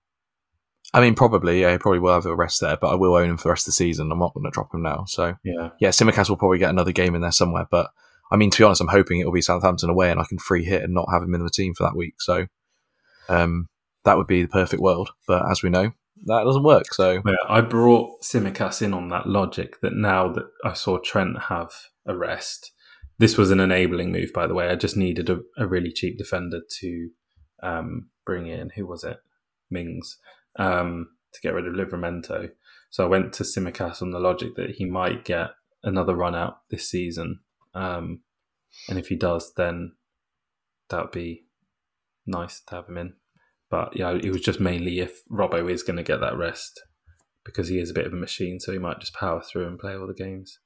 I mean, probably, yeah, he probably will have a rest there, but I will own him for the rest of the season. I'm not going to drop him now. So, yeah, yeah, Tsimikas will probably get another game in there somewhere. But, I mean, to be honest, I'm hoping it will be Southampton away and I can free hit and not have him in the team for that week. So, um, that would be the perfect world. But as we know, that doesn't work. So yeah, I brought Tsimikas in on that logic that now that I saw Trent have a rest, this was an enabling move, by the way. I just needed a, a really cheap defender to um, bring in. Who was it? Mings. Um, to get rid of Livramento. So I went to Tsimikas on the logic that he might get another run out this season. Um, and if he does, then that would be nice to have him in. But yeah, it was just mainly if Robbo is going to get that rest, because he is a bit of a machine, so he might just power through and play all the games.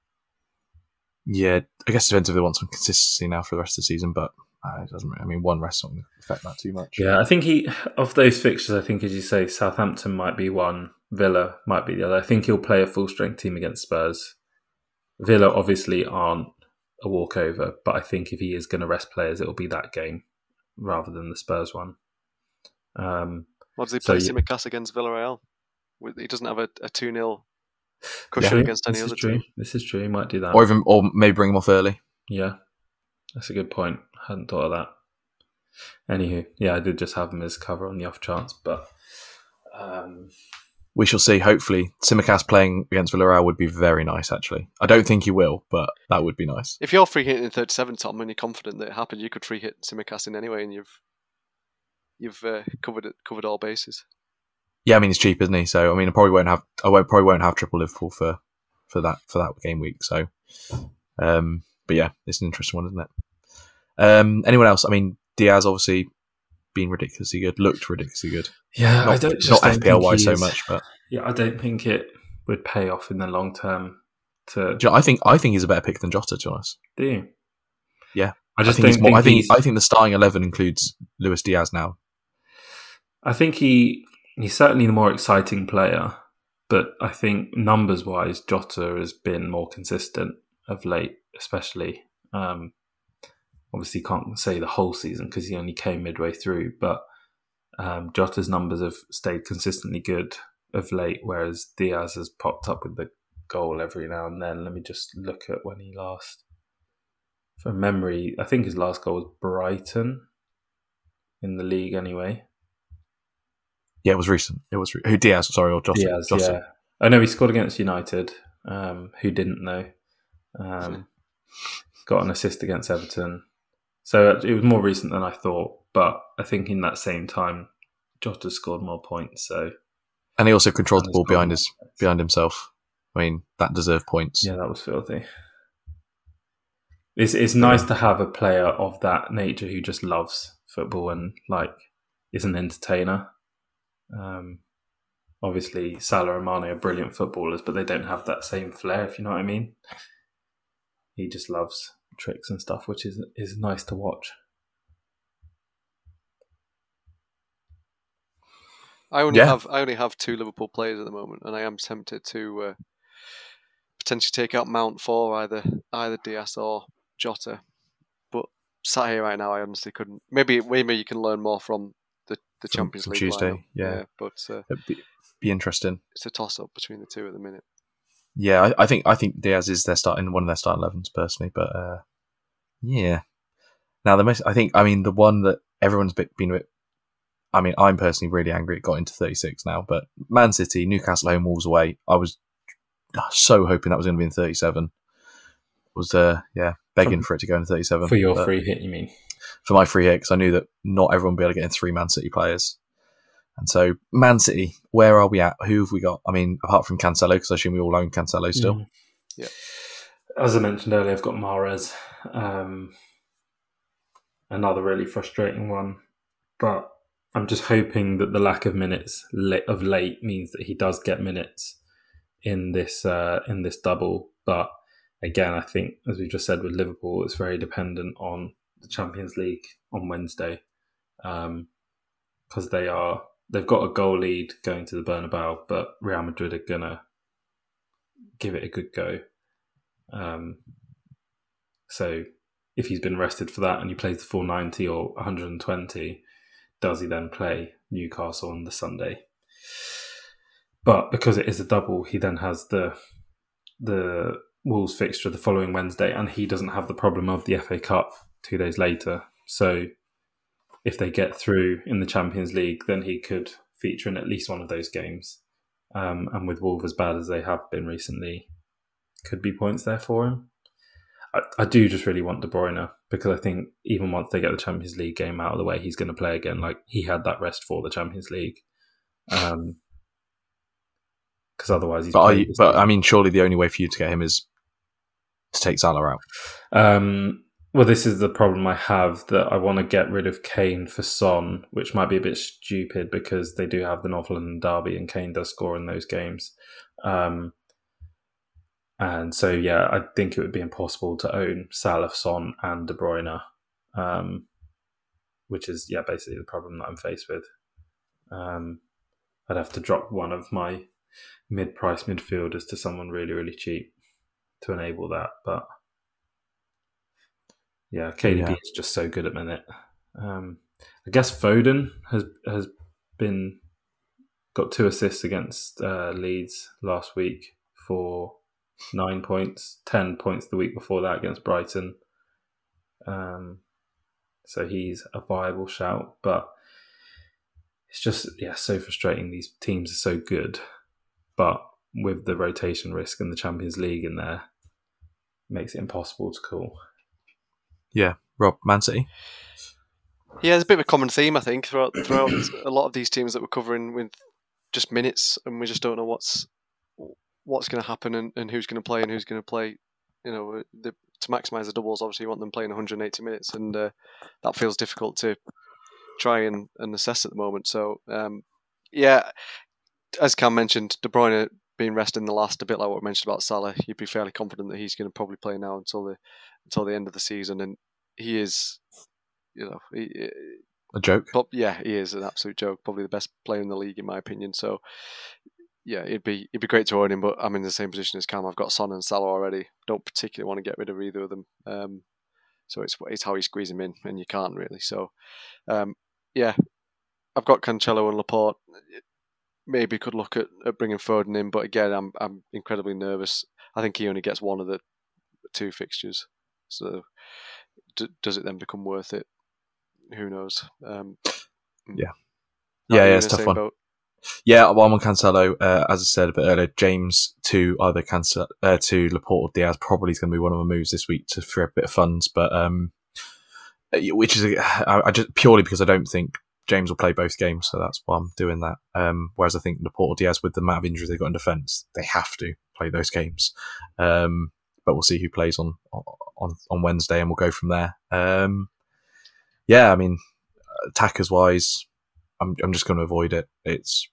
Yeah, I guess it depends if they want some consistency now for the rest of the season, but uh, it doesn't. I mean, one rest won't affect that too much. Yeah, I think he of those fixtures, I think as you say, Southampton might be one, Villa might be the other. I think he'll play a full strength team against Spurs. Villa obviously aren't a walkover, but I think if he is going to rest players, it'll be that game rather than the Spurs one. Um, what does he play? so, Tsimikas against Villarreal. He doesn't have a, a two nil cushion Yeah, against any this other is true. team. This is true. He might do that, Or even, or maybe bring him off early. Yeah, that's a good point. I hadn't thought of that. Anywho, yeah, I did just have him as cover on the off chance, but um, we shall see. Hopefully, Tsimikas playing against Villarreal would be very nice, actually. I don't think he will, but that would be nice. If you're free hitting in thirty-seven, Tom, and you're confident that it happened, you could free hit Tsimikas in anyway, and you've you've uh, covered it, covered all bases. Yeah, I mean, it's cheap, isn't he? So, I mean, I probably won't have, I won't probably won't have triple Liverpool for, for that for that game week. So, um, but yeah, it's an interesting one, isn't it? Um, anyone else? I mean, Diaz obviously been ridiculously good, looked ridiculously good. yeah, Not, I don't not just F P L wise so is, much, but yeah, I don't think it would pay off in the long term. To do you know, I think I think he's a better pick than Jota, to be honest. do you? Yeah, I just I think, don't he's more, think I think he's- I think the starting eleven includes Luis Diaz now. I think he he's certainly the more exciting player, but I think numbers wise, Jota has been more consistent of late, especially. Um, obviously, can't say the whole season because he only came midway through, but um, Jota's numbers have stayed consistently good of late, whereas Diaz has popped up with the goal every now and then. Let me just look at when he last. From memory, I think his last goal was Brighton in the league anyway. Yeah, it was recent. It was re- who Diaz? Sorry, or Jota? Diaz, Jota. yeah. I know he scored against United. Um, who didn't know? Um, got an assist against Everton. So it was more recent than I thought. But I think in that same time, Jota scored more points. So And he also controlled the And ball he's behind got- his behind himself. I mean, that deserved points. yeah, that was filthy. It's it's nice to have a player of that nature who just loves football and like is an entertainer. Um, obviously, Salah and Mane are brilliant footballers, but they don't have that same flair, if you know what I mean. He just loves tricks and stuff, which is is nice to watch. I only Yeah. have I only have two Liverpool players at the moment, and I am tempted to uh, potentially take out Mount for either either Diaz or Jota. But sat here right now, I honestly couldn't. Maybe maybe you can learn more from the, the From- Champions from League Tuesday, lineup. yeah. But uh, It'd be, be interesting. it's a toss up between the two at the minute. Yeah, I, I think I think Diaz is their starting one of their starting elevens personally, but uh, yeah. Now the most, I think, I mean, the one that everyone's bit, been a bit. I mean, I'm personally really angry it got into thirty-six now, but Man City, Newcastle home, Wolves away. I was so hoping that was going to be in thirty-seven. Was uh, yeah, begging For- for it to go into thirty-seven For your but- free hit, you mean? for my free hit because I knew that not everyone would be able to get in three Man City players. And so, Man City, where are we at? Who have we got? I mean, apart from Cancelo, because I assume we all own Cancelo still. Mm. Yeah. As I mentioned earlier, I've got Mahrez. Um, another really frustrating one. But I'm just hoping that the lack of minutes la- of late means that he does get minutes in this uh, in this double. But again, I think, as we just said with Liverpool, it's very dependent on the Champions League on Wednesday, because um, they are they've got a goal lead going to the Bernabeu, but Real Madrid are gonna give it a good go. Um, so if he's been rested for that and he plays the full ninety or one hundred twenty, does he then play Newcastle on the Sunday? But because it is a double, he then has the the Wolves fixture the following Wednesday, and he doesn't have the problem of the F A Cup two days later. So if they get through in the Champions League, then he could feature in at least one of those games. Um, and with Wolves as bad as they have been recently, could be points there for him. I, I do just really want De Bruyne, because I think even once they get the Champions League game out of the way, he's going to play again. Like, he had that rest for the Champions League. Um, because otherwise he's... But, are you, but I mean, surely the only way for you to get him is to take Salah out. Um, well, this is the problem I have, that I want to get rid of Kane for Son, which might be a bit stupid because they do have the North London derby and Kane does score in those games. Um, and so, yeah, I think it would be impossible to own Salah, Son and De Bruyne, um, which is, yeah, basically the problem that I'm faced with. Um, I'd have to drop one of my mid-price midfielders to someone really, really cheap to enable that. But yeah, K D B yeah. is just so good at minute. Um, I guess Foden has has been got two assists against uh, Leeds last week for nine points, ten points the week before that against Brighton. Um, so he's a viable shout, but it's just yeah so frustrating. These teams are so good, but with the rotation risk and the Champions League in there, makes it impossible to call. Yeah, Rob, Man City? Yeah, there's a bit of a common theme, I think, throughout, throughout a lot of these teams that we're covering with just minutes, and we just don't know what's what's going to happen and, and who's going to play and who's going to play. You know, the, to maximise the doubles, obviously you want them playing one hundred eighty minutes, and uh, that feels difficult to try and, and assess at the moment. So, um, yeah, as Cam mentioned, De Bruyne being rested in the last, a bit like what we mentioned about Salah, you'd be fairly confident that he's going to probably play now until the until the end of the season, and he is, you know, he, a joke. But yeah, he is an absolute joke. Probably the best player in the league, in my opinion. So, yeah, it'd be it'd be great to own him, but I'm in the same position as Cam. I've got Son and Salah already. Don't particularly want to get rid of either of them. Um, so it's it's how you squeeze him in, and you can't really. So, um, yeah, I've got Cancelo and Laporte. Maybe could look at, at bringing Foden in, but again, I'm I'm incredibly nervous. I think he only gets one of the two fixtures. So, d- does it then become worth it? Who knows? Um, yeah, yeah, yeah, it's tough one. Boat? Yeah, well, I'm on Cancelo. Uh, as I said a bit earlier, James to either Cancelo uh, to Laporte or Diaz probably is going to be one of my moves this week to free up a bit of funds, but um, which is I, I just purely because I don't think James will play both games, so that's why I'm doing that. Um, whereas I think Laporte or Diaz, with the amount of injuries they've got in defence, they have to play those games. Um, but we'll see who plays on on on Wednesday, and we'll go from there. Um, yeah, I mean, attackers wise, I'm I'm just going to avoid it. It's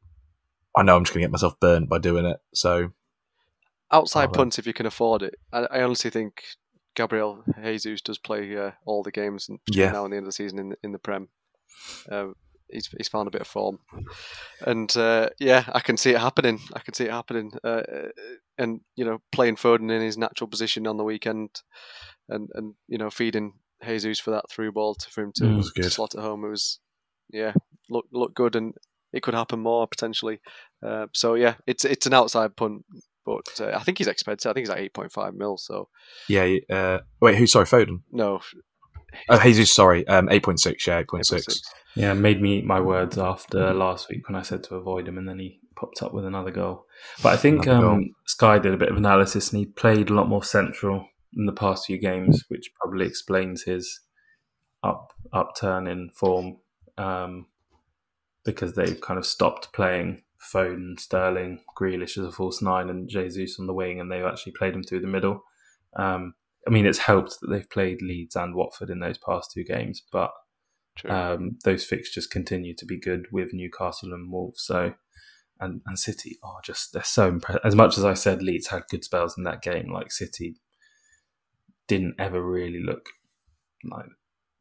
I know I'm just going to get myself burnt by doing it. So outside punts, if you can afford it, I, I honestly think Gabriel Jesus does play uh, all the games between yeah. now and the end of the season in the, in the Prem. Uh, he's he's found a bit of form, and uh, yeah, I can see it happening. I can see it happening, uh, and you know, playing Foden in his natural position on the weekend, and, and you know, feeding Jesus for that through ball to, for him to, mm, to slot at home. It was yeah, look look good, and it could happen more potentially. Uh, so yeah, it's it's an outside punt, but uh, I think he's expensive. I think he's like eight point five mil. So yeah, uh, wait, who? Sorry, Foden? No. Oh, Jesus, sorry, um, eight point six, yeah, eight point six. Yeah, made me eat my words after last week when I said to avoid him, and then he popped up with another goal. But I think um, Sky did a bit of analysis, and he played a lot more central in the past few games, which probably explains his up upturn in form, um, because they've kind of stopped playing Foden, Sterling, Grealish as a false nine, and Jesus on the wing, and they've actually played him through the middle. Um, I mean, it's helped that they've played Leeds and Watford in those past two games, but um, those fixtures continue to be good with Newcastle and Wolves. So, and, and City are just, they're so impressive. As much as I said Leeds had good spells in that game, like City didn't ever really look like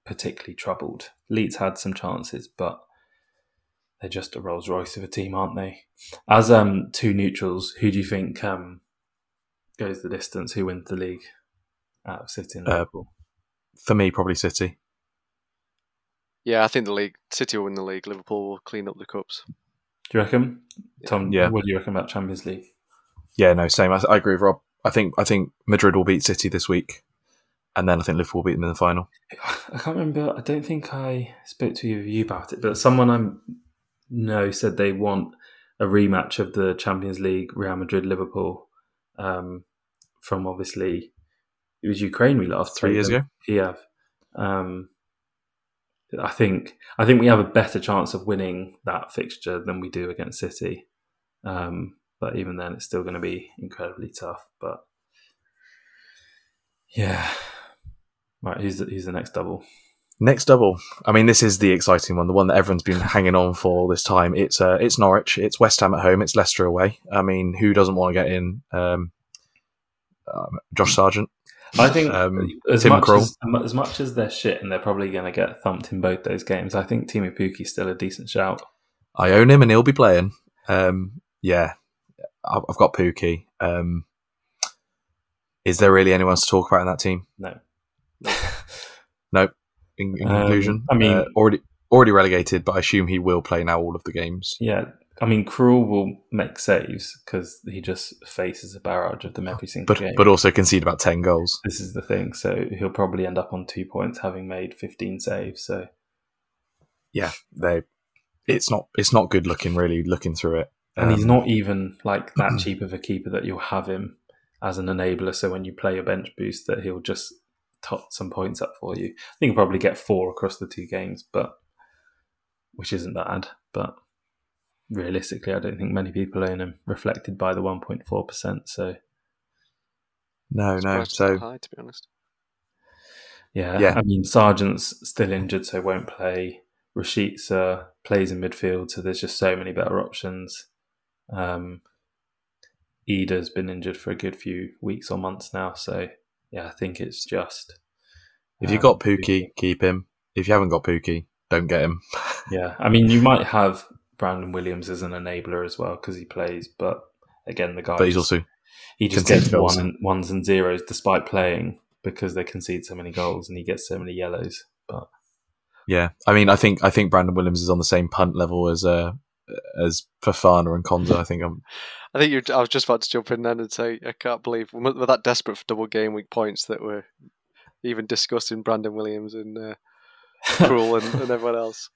particularly troubled. Leeds had some chances, but they're just a Rolls Royce of a team, aren't they? As um, two neutrals, who do you think um, goes the distance? Who wins the league out of City and Liverpool? Uh, for me, probably City. Yeah, I think the league City will win the league. Liverpool will clean up the cups. Do you reckon, Tom? Yeah. What do you reckon about Champions League? Yeah, no, same. I, I agree with Rob. I think I think Madrid will beat City this week, and then I think Liverpool will beat them in the final. I can't remember. I don't think I spoke to you about it, but someone I know said they want a rematch of the Champions League Real Madrid Liverpool um, from obviously it was Ukraine we last three years ago. Yeah, um, I think I think we have a better chance of winning that fixture than we do against City. Um, but even then, it's still going to be incredibly tough. But yeah, right. Who's the, who's the next double? Next double. I mean, this is the exciting one, the one that everyone's been hanging on for all this time. It's uh, it's Norwich, it's West Ham at home, it's Leicester away. I mean, who doesn't want to get in um, um, Josh Sargent? I think um, as, Tim much Krul. as, as much as they're shit and they're probably going to get thumped in both those games, I think Timu Puki's still a decent shout. I own him and he'll be playing. Um, yeah, I've I've got Pukki. Um, is there really anyone to talk about in that team? No. Nope. In, in Um, conclusion, I mean- uh, already already relegated, but I assume he will play now all of the games. Yeah, I mean, Krul will make saves because he just faces a barrage of them every single But game. but also concede about ten goals. This is the thing. So he'll probably end up on two points having made fifteen saves. So Yeah, they. It's not it's not good looking really looking through it. And he's Um, not even like that cheap of a keeper that you'll have him as an enabler. So when you play a bench boost, that he'll just tot some points up for you. I think he'll probably get four across the two games, but which isn't bad. But realistically, I don't think many people own him, reflected by the one point four percent. So No, no. Surprised it's So that high, to be honest. yeah, Yeah. I mean, Sargent's still injured, so won't play. Rashica plays in midfield, so there's just so many better options. Um, Ida's been injured for a good few weeks or months now, so yeah, I think it's just. if you've um, got Pukki, keep him. If you haven't got Pukki, don't get him. Yeah, I mean, you might have Brandon Williams as an enabler as well because he plays, but again, the guy But he's also he just conceded gets goals. one and, ones and zeros despite playing because they concede so many goals and he gets so many yellows. But yeah. I mean, I think I think Brandon Williams is on the same punt level as uh, as Fafana and Konza. I think I'm. I think you're, I was just about to jump in then and say, I can't believe we're we're that desperate for double game week points that we're even discussing Brandon Williams and uh, Krul and, and everyone else.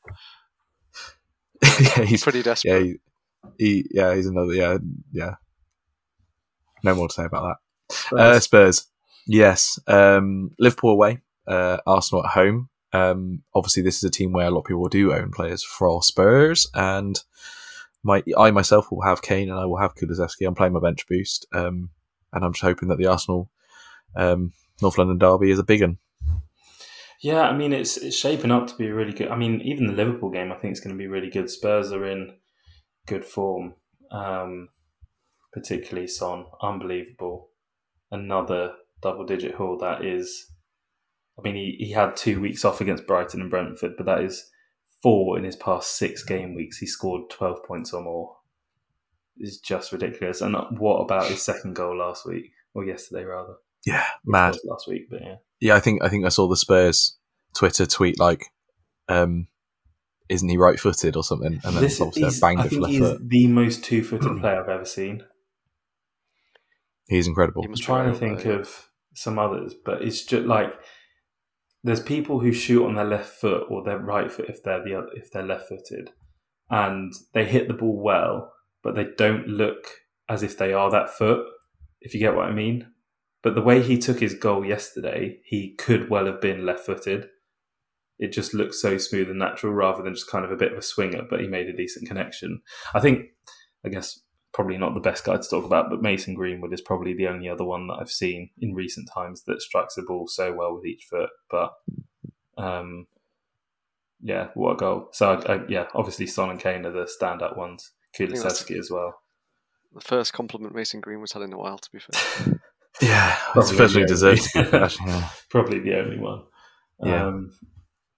yeah, he's Pretty yeah, desperate. he, he yeah, he's another yeah, yeah. No more to say about that. Uh, Spurs, yes. Um, Liverpool away, uh, Arsenal at home. Um, obviously, this is a team where a lot of people do own players for Spurs, and my I myself will have Kane and I will have Kulusevski. I'm playing my bench boost, um, and I'm just hoping that the Arsenal um, North London derby is a big one. yeah, I mean, it's it's shaping up to be really good. I mean, even the Liverpool game, I think, is going to be really good. Spurs are in good form, um, particularly Son, unbelievable. Another double-digit haul. That is, I mean, he, he had two weeks off against Brighton and Brentford, but that is four in his past six game weeks. He scored twelve points or more. It's just ridiculous. And what about his second goal last week or yesterday, rather? Yeah, Which mad. was last week, but yeah. Yeah, I think I think I saw the Spurs Twitter tweet like, um, "Isn't he right-footed or something?" And then This obviously is, I banged I it for think left he's foot. the most two-footed player I've ever seen. He's incredible. He I'm must be trying right to think up there, yeah. of some others, but it's just like there's people who shoot on their left foot or their right foot if they're the other, if they're left-footed, and they hit the ball well, but they don't look as if they are that foot. If you get what I mean. But the way he took his goal yesterday, he could well have been left-footed. It just looked so smooth and natural rather than just kind of a bit of a swinger, but he made a decent connection. I think, I guess, probably not the best guy to talk about, but Mason Greenwood is probably the only other one that I've seen in recent times that strikes the ball so well with each foot. But, um, yeah, what a goal. So, I, I, yeah, obviously Son and Kane are the standout ones. think that's- Kulusevski as well. The first compliment Mason Greenwood's had in a while, to be fair. Yeah, that's the Probably first one he the deserves. only- Actually, yeah. Probably the only one. Yeah. Um,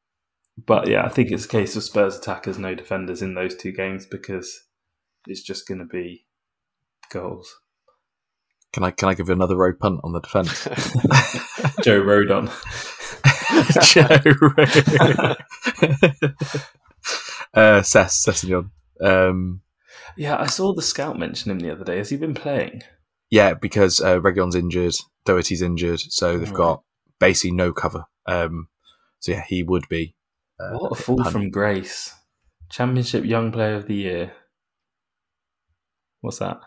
but yeah, I think it's a case of Spurs attackers, no defenders in those two games because it's just going to be goals. Can I can I give you another row punt on the defence? Joe Rodon. Joe Rodon. uh, Cess, Sessegnon. Um Yeah, I saw the scout mention him the other day. Has he been playing? Yeah, because uh, Reguilon's injured, Doherty's injured, so they've Right. got basically no cover. Um, so yeah, he would be. Uh, What a fall punt. from grace. Championship Young Player of the Year. What's that?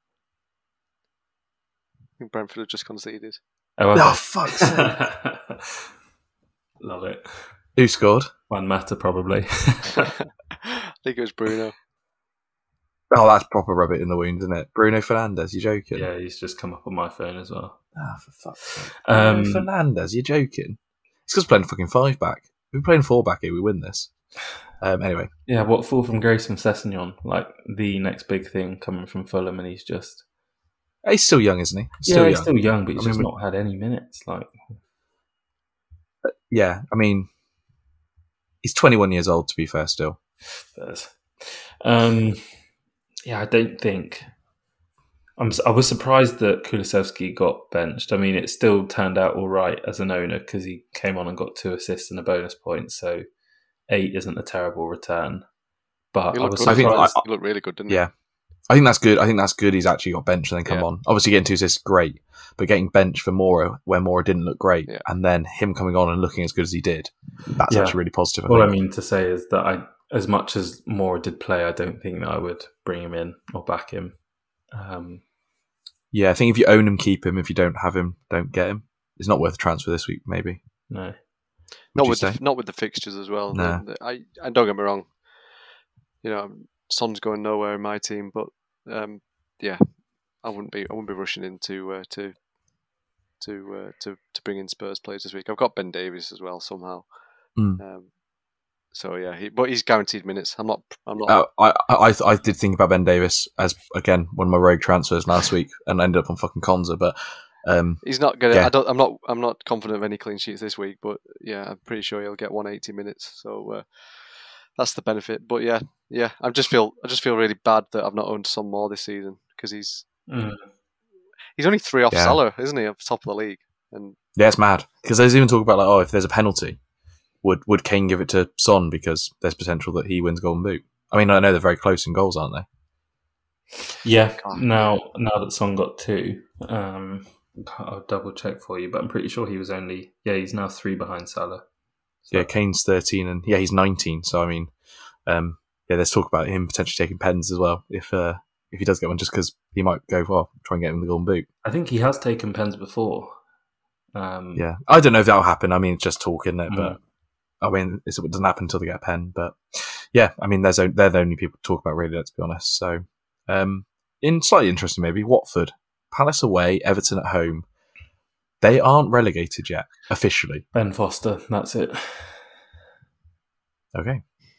I think Brentford have just conceded. Oh, okay. Oh, fuck's sake. Love it. Who scored? One matter, probably. I think it was Bruno. Oh, that's proper rub it in the wound, isn't it? Bruno Fernandes, you joking? Yeah, he's just come up on my phone as well. Ah, for fuck's sake. Um, Bruno Fernandes, you joking? It's because playing fucking five back. If we're playing four back here, we win this. Um, anyway. Yeah, what fall from grace from Sessegnon? Like the next big thing coming from Fulham, and he's just He's still young, isn't he? He's yeah, still he's young. still young, but he's I mean, just we- not had any minutes. Like Yeah, I mean, he's twenty-one years old, to be fair, still. Spurs. Um, yeah, I don't think. I'm. I was surprised that Kulusevski got benched. I mean, it still turned out all right as an owner because he came on and got two assists and a bonus point. So eight isn't a terrible return. But He I looked was good. I think- surprised. I- He looked really good, didn't Yeah. I think that's good. I think that's good. He's actually got benched and then come Yeah. on. Obviously, getting two assists, great. But getting benched for Mora, where Mora didn't look great, Yeah. and then him coming on and looking as good as he did, that's Yeah. actually really positive. I All I think. mean to say is that I, as much as Moore did play, I don't think that I would bring him in or back him. Um, Yeah, I think if you own him, keep him. If you don't have him, don't get him. It's not worth a transfer this week, maybe. no. Would Not you with say? the, not with the fixtures as well. No. The- the- I and don't get me wrong. You know, Son's going nowhere in my team, but um, yeah, I wouldn't be I wouldn't be rushing into uh, to to uh, to to bring in Spurs players this week. I've got Ben Davies as well somehow. Mm. Um, so yeah, he, but he's guaranteed minutes. I'm not. I'm not. Uh, I, I I did think about Ben Davis as again one of my rogue transfers last week, and ended up on fucking Konza. But um, He's not gonna. Yeah. I don't. I'm not. I'm not confident of any clean sheets this week. But yeah, I'm pretty sure he'll get one hundred eighty minutes. So uh, that's the benefit. But yeah, yeah. I just feel. I just feel really bad that I've not owned Son more this season because he's Mm. he's only three off Yeah. Salah, isn't he? Up top of the league. And yeah, it's mad because there's even talk about like, oh, if there's a penalty, would would Kane give it to Son because there's potential that he wins Golden Boot? I mean, I know they're very close in goals, aren't they? Yeah. God. Now, now that Son got two, um, I'll double check for you, but I'm pretty sure he was only. Yeah, he's now three behind Salah. So, Yeah, Kane's thirteen, and yeah, he's nineteen. So I mean, um, yeah, there's talk about him potentially taking pens as well if uh, if he does get one, just because he might go well try and get him the Golden Boot. I think he has taken pens before. Um, Yeah, I don't know if that'll happen. I mean, it's just talk, isn't it? Mm. But I mean, it's, it doesn't happen until they get a pen. But yeah, I mean, there's o- they're the only people to talk about really. Let's be honest. So, um, in slightly interesting, maybe Watford, Palace away, Everton at home. They aren't relegated yet officially. Ben Foster, that's it. Okay.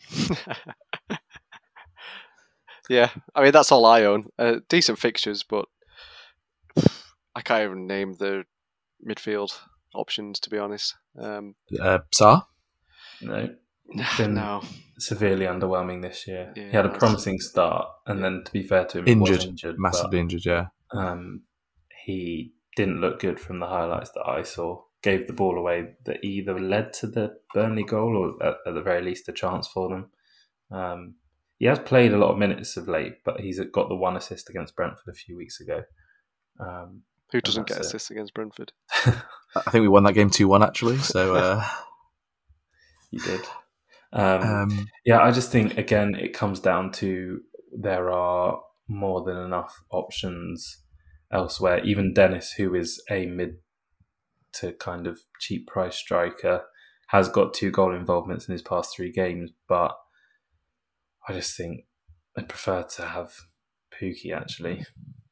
yeah, I mean that's all I own. Uh, decent fixtures, but I can't even name the midfield options to be honest. Um, Uh, Saar. No, Been- no, severely underwhelming this year. Yeah, he had a that's- promising start, and then to be fair to him, he Injured, was injured, massively injured. Yeah. But, um, he didn't look good from the highlights that I saw. Gave the ball away that either led to the Burnley goal or at, at the very least a chance for them. Um, he has played a lot of minutes of late, but he's got the one assist against Brentford a few weeks ago. Um, who doesn't that's get it. assists against Brentford? I think we won that game two one actually. So uh, he did. Um, um, Yeah, I just think again it comes down to there are more than enough options elsewhere. Even Dennis, who is a mid to kind of cheap price striker, has got two goal involvements in his past three games, but I just think I prefer to have Pookie actually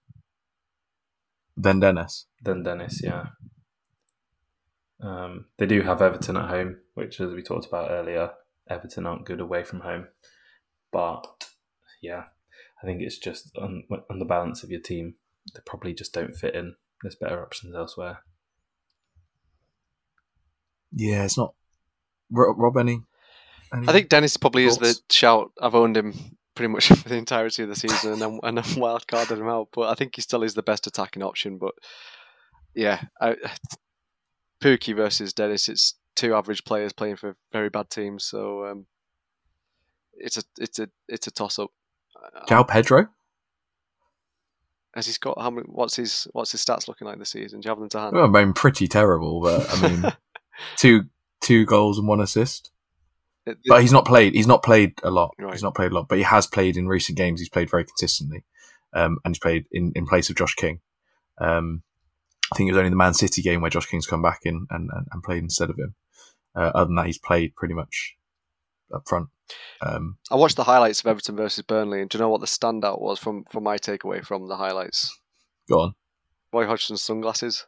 then Dennis. than Dennis. Yeah, um, they do have Everton at home, which, as we talked about earlier, Everton aren't good away from home. But yeah, I think it's just on, on the balance of your team, they probably just don't fit in. There's better options elsewhere. Yeah, it's not. Rob, Rob any? Any I think Dennis probably thoughts? is the shout. I've owned him pretty much for the entirety of the season, and then and then wild carded him out. But I think he still is the best attacking option. But yeah, I, Pookie versus Dennis. It's two average players playing for very bad teams, so um, it's a it's a it's a toss up. João Pedro. Has he got how many? What's his what's his stats looking like this season? Do you have them to hand? Well, I mean, pretty terrible, but I mean, two two goals and one assist. It- But he's not played. He's not played a lot. Right. He's not played a lot, but he has played in recent games. He's played very consistently, um, and he's played in, in place of Josh King. Um, I think it was only the Man City game where Josh King's come back in and, and, and played instead of him. Uh, other than that, he's played pretty much up front. Um, I watched the highlights of Everton versus Burnley, and do you know what the standout was from, from my takeaway from the highlights? go on. Roy Hodgson's sunglasses,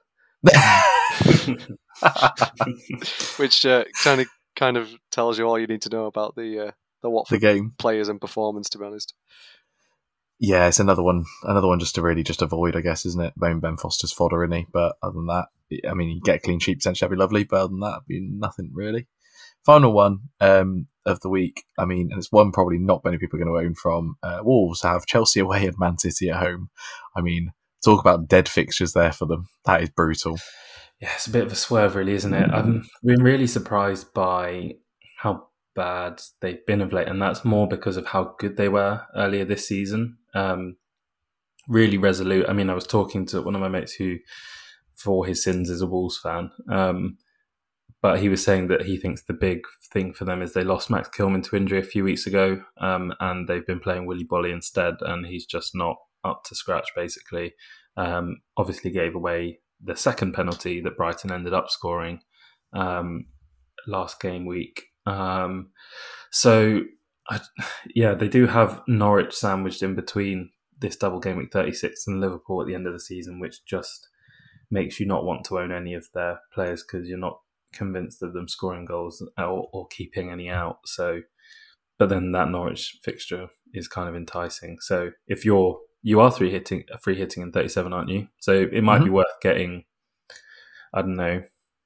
which uh, kind of kind of tells you all you need to know about the uh, the the Watford game. players and performance. To be honest, Yeah, it's another one. Another one just to really just avoid, I guess, isn't it? Ben Ben Foster's fodder, isn't he? But other than that, I mean, you get a clean sheet potentially, that'd be lovely. But other than that, it'd be nothing really. Final one um, of the week. I mean, and it's one probably not many people are going to own from uh, Wolves have Chelsea away and Man City at home. I mean, talk about dead fixtures there for them. That is brutal. Yeah, it's a bit of a swerve, really, isn't it? I've been really surprised by how bad they've been of late, and that's more because of how good they were earlier this season. Um, really resolute. I mean, I was talking to one of my mates who, for his sins, is a Wolves fan, um, but he was saying that he thinks the big thing for them is they lost Max Kilman to injury a few weeks ago, um, and they've been playing Willy Bolly instead, and he's just not up to scratch, basically. Um, obviously gave away the second penalty that Brighton ended up scoring um, last game week. Um, so, I, yeah, they do have Norwich sandwiched in between this double game week thirty-six and Liverpool at the end of the season, which just makes you not want to own any of their players because you're not convinced of them scoring goals or, or keeping any out. So, but then that Norwich fixture is kind of enticing. So if you're You are three hitting, free hitting in thirty-seven, aren't you? So it might Mm-hmm. be worth getting, I don't know,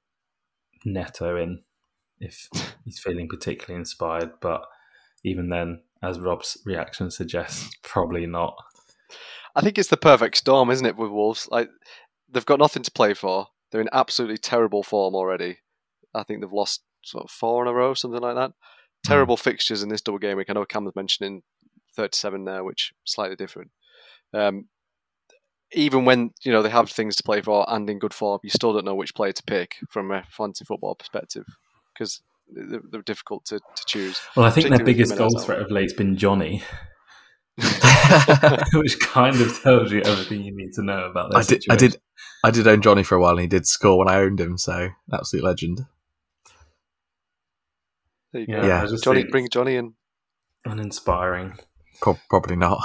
Neto in if he's feeling particularly inspired. But even then, as Rob's reaction suggests, probably not. I think it's the perfect storm, isn't it, with Wolves? Like they've got nothing to play for. They're in absolutely terrible form already. I think they've lost sort of four in a row, something like that. Terrible mm. fixtures in this double game week. I know Cam was mentioning thirty-seven there, which is slightly different. Um, even when you know they have things to play for and in good form, you still don't know which player to pick from a fantasy football perspective because they're, they're difficult to, to choose. Well, I think their biggest goal threat of late has been Johnny, which kind of tells you everything you need to know about their I did, situation. I did, I did own Johnny for a while, and he did score when I owned him. So absolute legend. There you Yeah, go. Yeah. Johnny, think bring Johnny in. Uninspiring. Pro- probably not.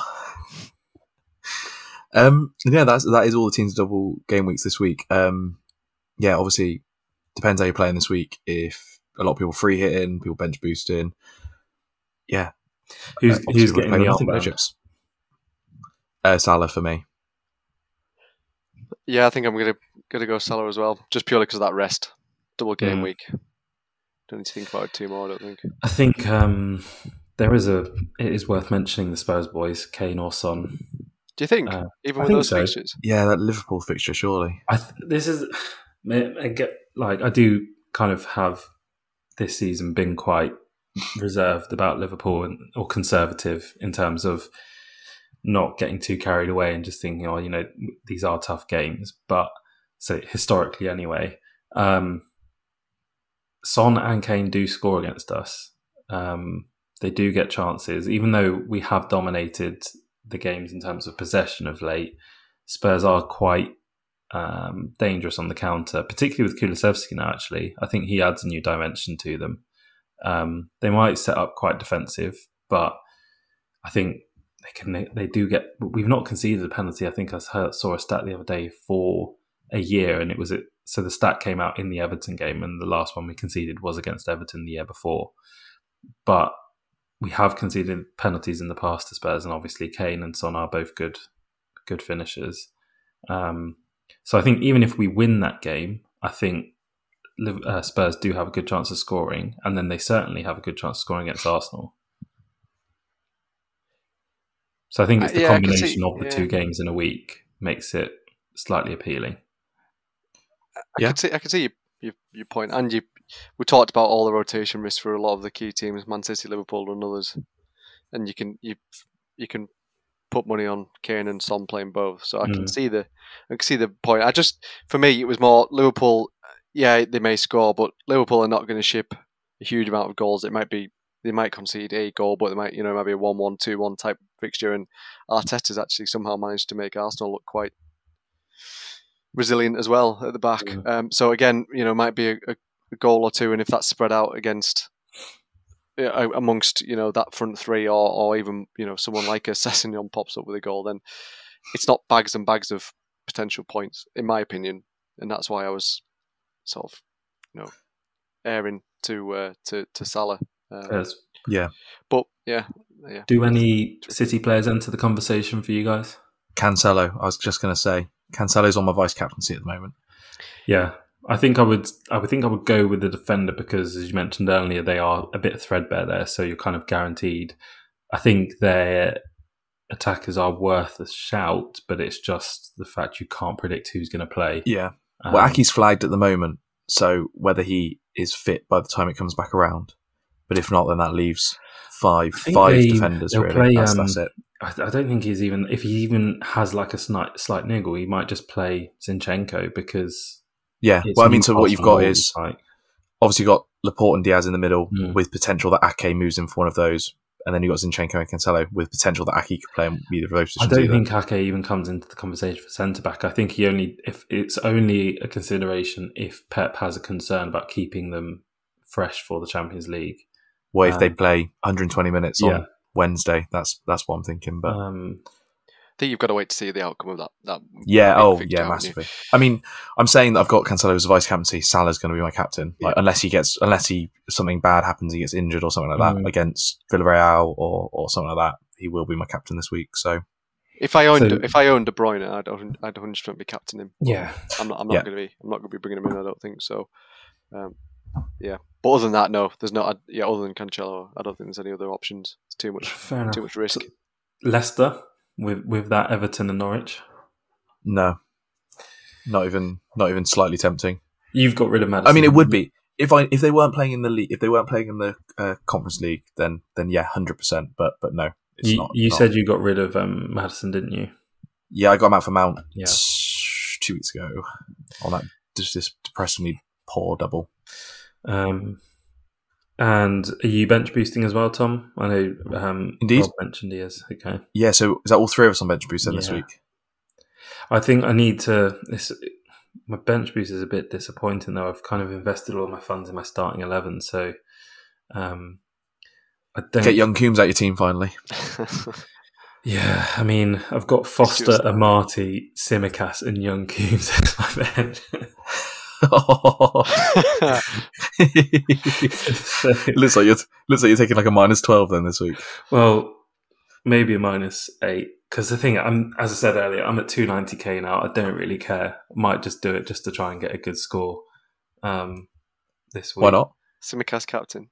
Um, yeah, that's that is all the teams double game weeks this week. Um, yeah, obviously depends how you're playing this week. If a lot of people free hitting, people bench boosting, yeah. Who's uh, who's getting the nothing, no armband? chips. Uh, Salah for me. Yeah, I think I'm gonna gonna go Salah as well, just purely because of that rest. Double game Mm. week. Don't need to think about it too more. I don't think. I think um, there is a. It is worth mentioning the Spurs boys, Kane or Son. Do you think Uh, even I with think those so. fixtures? Yeah, that Liverpool fixture, surely. I th- this is I get like I do kind of have this season been quite reserved about Liverpool and, or conservative in terms of not getting too carried away and just thinking, oh, you know, these are tough games. But so historically, anyway, um, Son and Kane do score against us. Um, they do get chances, even though we have dominated the games in terms of possession of late. Spurs are quite um, dangerous on the counter, particularly with Kulusevski now, actually. I think he adds a new dimension to them. Um, they might set up quite defensive, but I think they can. They do get... We've not conceded a penalty. I think I saw a stat the other day for a year, and it was... So the stat came out in the Everton game, and the last one we conceded was against Everton the year before. But we have conceded penalties in the past to Spurs, and obviously Kane and Son are both good, good finishers. Um, so I think even if we win that game, I think uh, Spurs do have a good chance of scoring, and then they certainly have a good chance of scoring against Arsenal. So I think it's the Uh, yeah, I can combination see- of the yeah. two games in a week makes it slightly appealing. I Yeah. can see, I can see your, your your point, and you. We talked about all the rotation risks for a lot of the key teams, Man City, Liverpool, and others, and you can you you can put money on Kane and Son playing both. So I can Mm. see the I can see the point. I just for me it was more Liverpool. Yeah, they may score, but Liverpool are not going to ship a huge amount of goals. It might be they might concede a goal, but they might you know maybe a one-one, two-one type fixture. And Arteta's actually somehow managed to make Arsenal look quite resilient as well at the back. Mm. Um, so again, you know, might be a, a goal or two, and if that's spread out against uh, amongst you know that front three, or or even you know someone like a Sessegnon pops up with a goal, then it's not bags and bags of potential points, in my opinion, and that's why I was sort of you know airing to uh, to to Salah. Um, Yes. Yeah. but yeah, yeah. Do any City players enter the conversation for you guys? Cancelo, I was just going to say, Cancelo's on my vice captaincy at the moment. Yeah, I think I would. I would think I would go with the defender because, as you mentioned earlier, they are a bit threadbare there, so you're kind of guaranteed. I think their attackers are worth a shout, but it's just the fact you can't predict who's going to play. Yeah. Um, Well, Aki's flagged at the moment, so whether he is fit by the time it comes back around. But if not, then that leaves five I think five they- defenders, they'll really. play, that's, um, that's it. I, I don't think he's even. If he even has like a slight, slight niggle, he might just play Zinchenko because. Yeah. it's Well, I mean, so what you've Newcastle got Wolves, is like, obviously you've got Laporte and Diaz in the middle Mm. with potential that Ake moves in for one of those. And then you've got Zinchenko and Cancelo with potential that Ake could play in either of those I positions. don't either. think Ake even comes into the conversation for centre back. I think he only if it's only a consideration if Pep has a concern about keeping them fresh for the Champions League. Well, if they um, play one hundred twenty minutes yeah. on Wednesday, that's that's what I'm thinking. But Um, I think you've got to wait to see the outcome of that. that yeah, big oh fixture, yeah, haven't you? massively. I mean, I'm saying that I've got Cancelo as a vice captaincy. Salah's going to be my captain, like Yeah. unless he gets unless he something bad happens, he gets injured or something like that Mm. against Villarreal or or something like that. He will be my captain this week. So If I owned So- if I owned De Bruyne, I'd I'd one hundred percent be captain him. yeah, I'm not I'm not Yeah. going to be I'm not going to be bringing him in. I don't think so. Um, yeah, but other than that, no, there's not. Yeah, other than Cancelo, I don't think there's any other options. It's too much fair enough. too much risk. Leicester with with that Everton and Norwich. no, not even not even slightly tempting. You've got rid of Madison. I mean, it would be if I if they weren't playing in the league, if they weren't playing in the uh, Conference League, then then yeah, hundred percent. But but no, it's You, not. you not. said you got rid of um, Madison, didn't you? Yeah, I got him out for Mount Yeah. two weeks ago on that just this depressingly poor double. Um, and are you bench boosting as well, Tom? I know um, Indeed. Rob mentioned he is. Okay. Yeah, so is that all three of us on bench boost then this Yeah. week? I think I need to. This, my bench boost is a bit disappointing though. I've kind of invested all my funds in my starting eleven, so um, I don't Get young Coombs out your team finally. Yeah, I mean, I've got Foster, just- Amati, Simicast, and Young Coombs as my bench. So, looks like you're looks like you're taking like a minus twelve then this week. well, maybe a minus eight. Because the thing, I'm as I said earlier, I'm at two ninety k now. I don't really care. I might just do it just to try and get a good score um, this week. Why not? Simicast captain.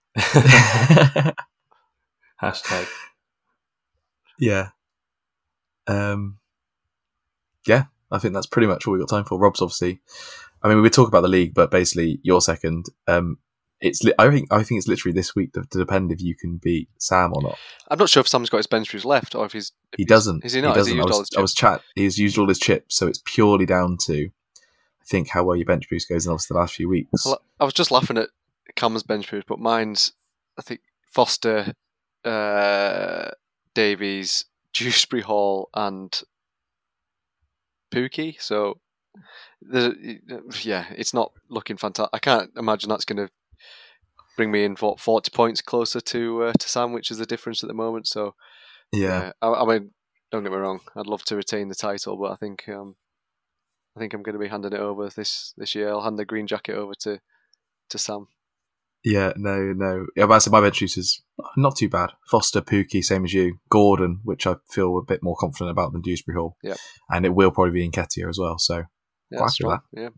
Hashtag. Yeah. Um. Yeah, I think that's pretty much all we've got time for. Rob's obviously. I mean, we talk about the league, but basically, you're second. Um, it's. Li- I think. I think it's literally this week to, to depend if you can beat Sam or not. I'm not sure if Sam's got his bench boost left or if he's. If He he's- doesn't. Is he not? He Has he doesn't. used I all was, his I was chat. He's used all his chips, so it's purely down to, I think, how well your bench boost goes in obviously the last few weeks. Well, I was just laughing at Cam's bench boost, but mine's, I think, Foster, uh, Davies, Dewsbury Hall, and Pookie. So, the, yeah, it's not looking fantastic. I can't imagine that's going to bring me in for forty points closer to uh, to Sam, which is the difference at the moment. So, yeah. I, I mean, don't get me wrong, I'd love to retain the title, but I think um, I think I'm going to be handing it over this this year. I'll hand the green jacket over to to Sam. Yeah, no, no. Yeah, but I said my bench use is not too bad. Foster, Pookie, same as you. Gordon, which I feel a bit more confident about than Dewsbury Hall. Yeah. And it will probably be Nketiah as well. So Yeah, Quite that's happy with strong. Yeah.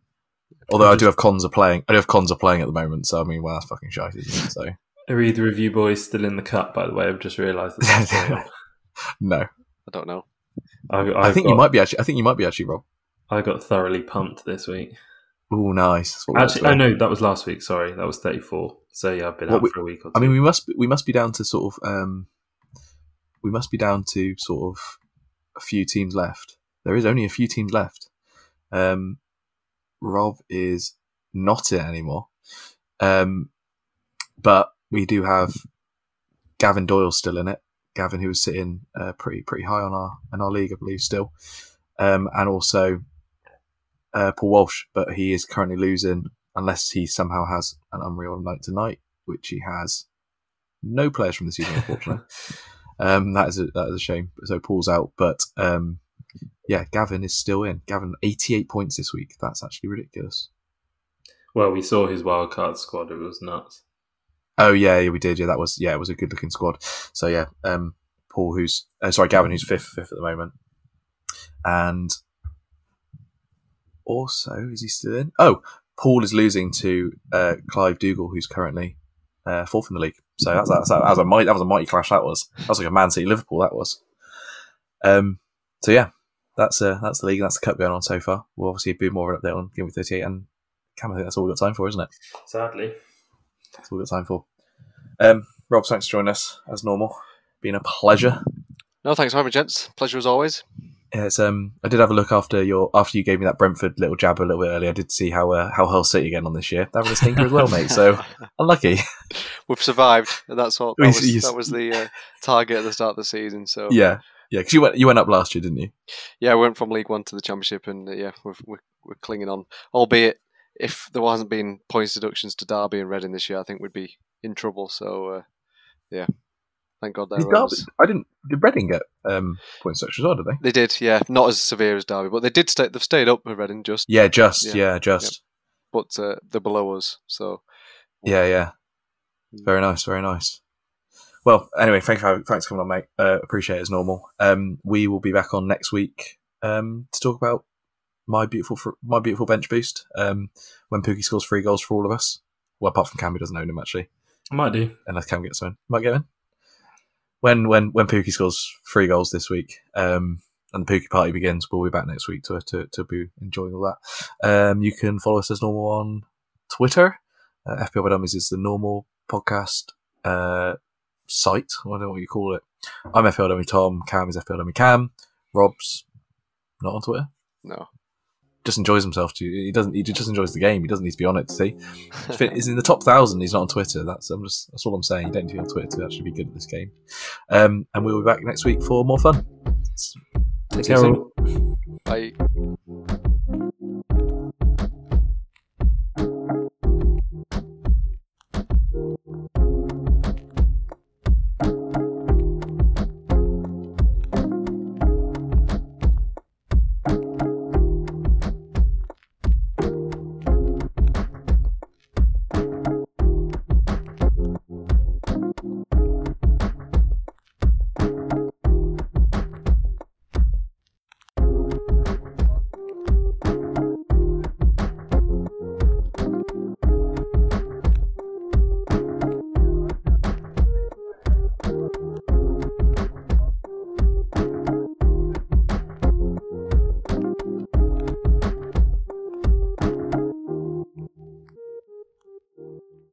Although I do have Konza playing. I do have Konza playing at the moment, so I mean, well, that's fucking shite, isn't it? So. Are either of you boys still in the cup, by the way? I've just realised that. No. I don't know. I've, I've I think got, you might be actually. I think you might be actually, Rob. I got thoroughly pumped this week. Oh, nice. That's what we Actually, oh no, that was last week. Sorry, that was thirty-four. So yeah, I've been What out we- for a week or two. I mean, we must we must be down to sort of um, we must be down to sort of a few teams left. There is only a few teams left. Um, Rob is not in it anymore, um, but we do have Gavin Doyle still in it. Gavin, who was sitting uh, pretty pretty high on our in our league, I believe, still, um, and also uh, Paul Walsh, but he is currently losing unless he somehow has an unreal night tonight, which he has. No players from the season, unfortunately. um, that is a, that is a shame. So Paul's out, but um, yeah, Gavin is still in. Gavin, eighty-eight points this week. That's actually ridiculous. Well, we saw his wildcard squad. It was nuts. Oh yeah, yeah, we did. Yeah, that was yeah, it was a good looking squad. So yeah, um, Paul, who's uh, sorry, Gavin, who's fifth, fifth at the moment, and also is he still in? Oh, Paul is losing to uh, Clive Dougal, who's currently uh, fourth in the league. So that's, that's, that was a mighty, that was a mighty clash. That was that was like a Man City Liverpool. That was. Um. So yeah, that's uh, that's the league. And that's the cup going on so far. We'll obviously do more of an update on Game Week thirty-eight, and Cam, I think that's all we've got time for, isn't it? Sadly. That's all we've got time for. Um, Rob, thanks for joining us as normal. Been a pleasure. No, thanks for having me, gents. Pleasure as always. Yeah, it's, um, I did have a look after your after you gave me that Brentford little jab a little bit earlier. I did see how uh, how Hull City again on this year. That was a stinker as well, mate. So unlucky. We've survived. That's what that We- was, you- that was the uh, target at the start of the season. So Yeah, yeah. Because you went you went up last year, didn't you? yeah, we went from League One to the Championship, and uh, yeah, we're, we're we're clinging on. Albeit, if there wasn't been points deductions to Derby and Reading this year, I think we'd be in trouble. So uh, yeah, thank God there Did Derby, was. I didn't. Did Reading get um, points deductions? Or did they? They did, yeah, not as severe as Derby, but they did stay. They've stayed up with Reading just, Yeah, just Yeah. yeah, just but uh, they're below us. So yeah, yeah. Very nice, very nice. Well, anyway, thank you for, thanks for coming on, mate. Uh, appreciate it as normal. Um, we will be back on next week um, to talk about my beautiful fr- my beautiful bench boost. Um, when Pookie scores three goals for all of us. Well, apart from Cam, who doesn't own him actually. I might do. Unless Cam gets one, might get in. When when when Pookie scores three goals this week, um, and the Pookie party begins, we'll be back next week to to to be enjoying all that. Um, you can follow us as normal on Twitter. Uh, F P L by Dummies is the normal podcast uh, site. I don't know what you call it. I'm F P L Dummy Tom. Cam is F P L Dummy Cam. Rob's not on Twitter. no. Just enjoys himself. To he doesn't. He just enjoys the game. He doesn't need to be on it to see. He's in the top thousand. He's not on Twitter. That's I'm just. That's all I'm saying. You don't need to be on Twitter to actually be good at this game. Um, and we'll be back next week for more fun. Take See care. you all. soon. Bye.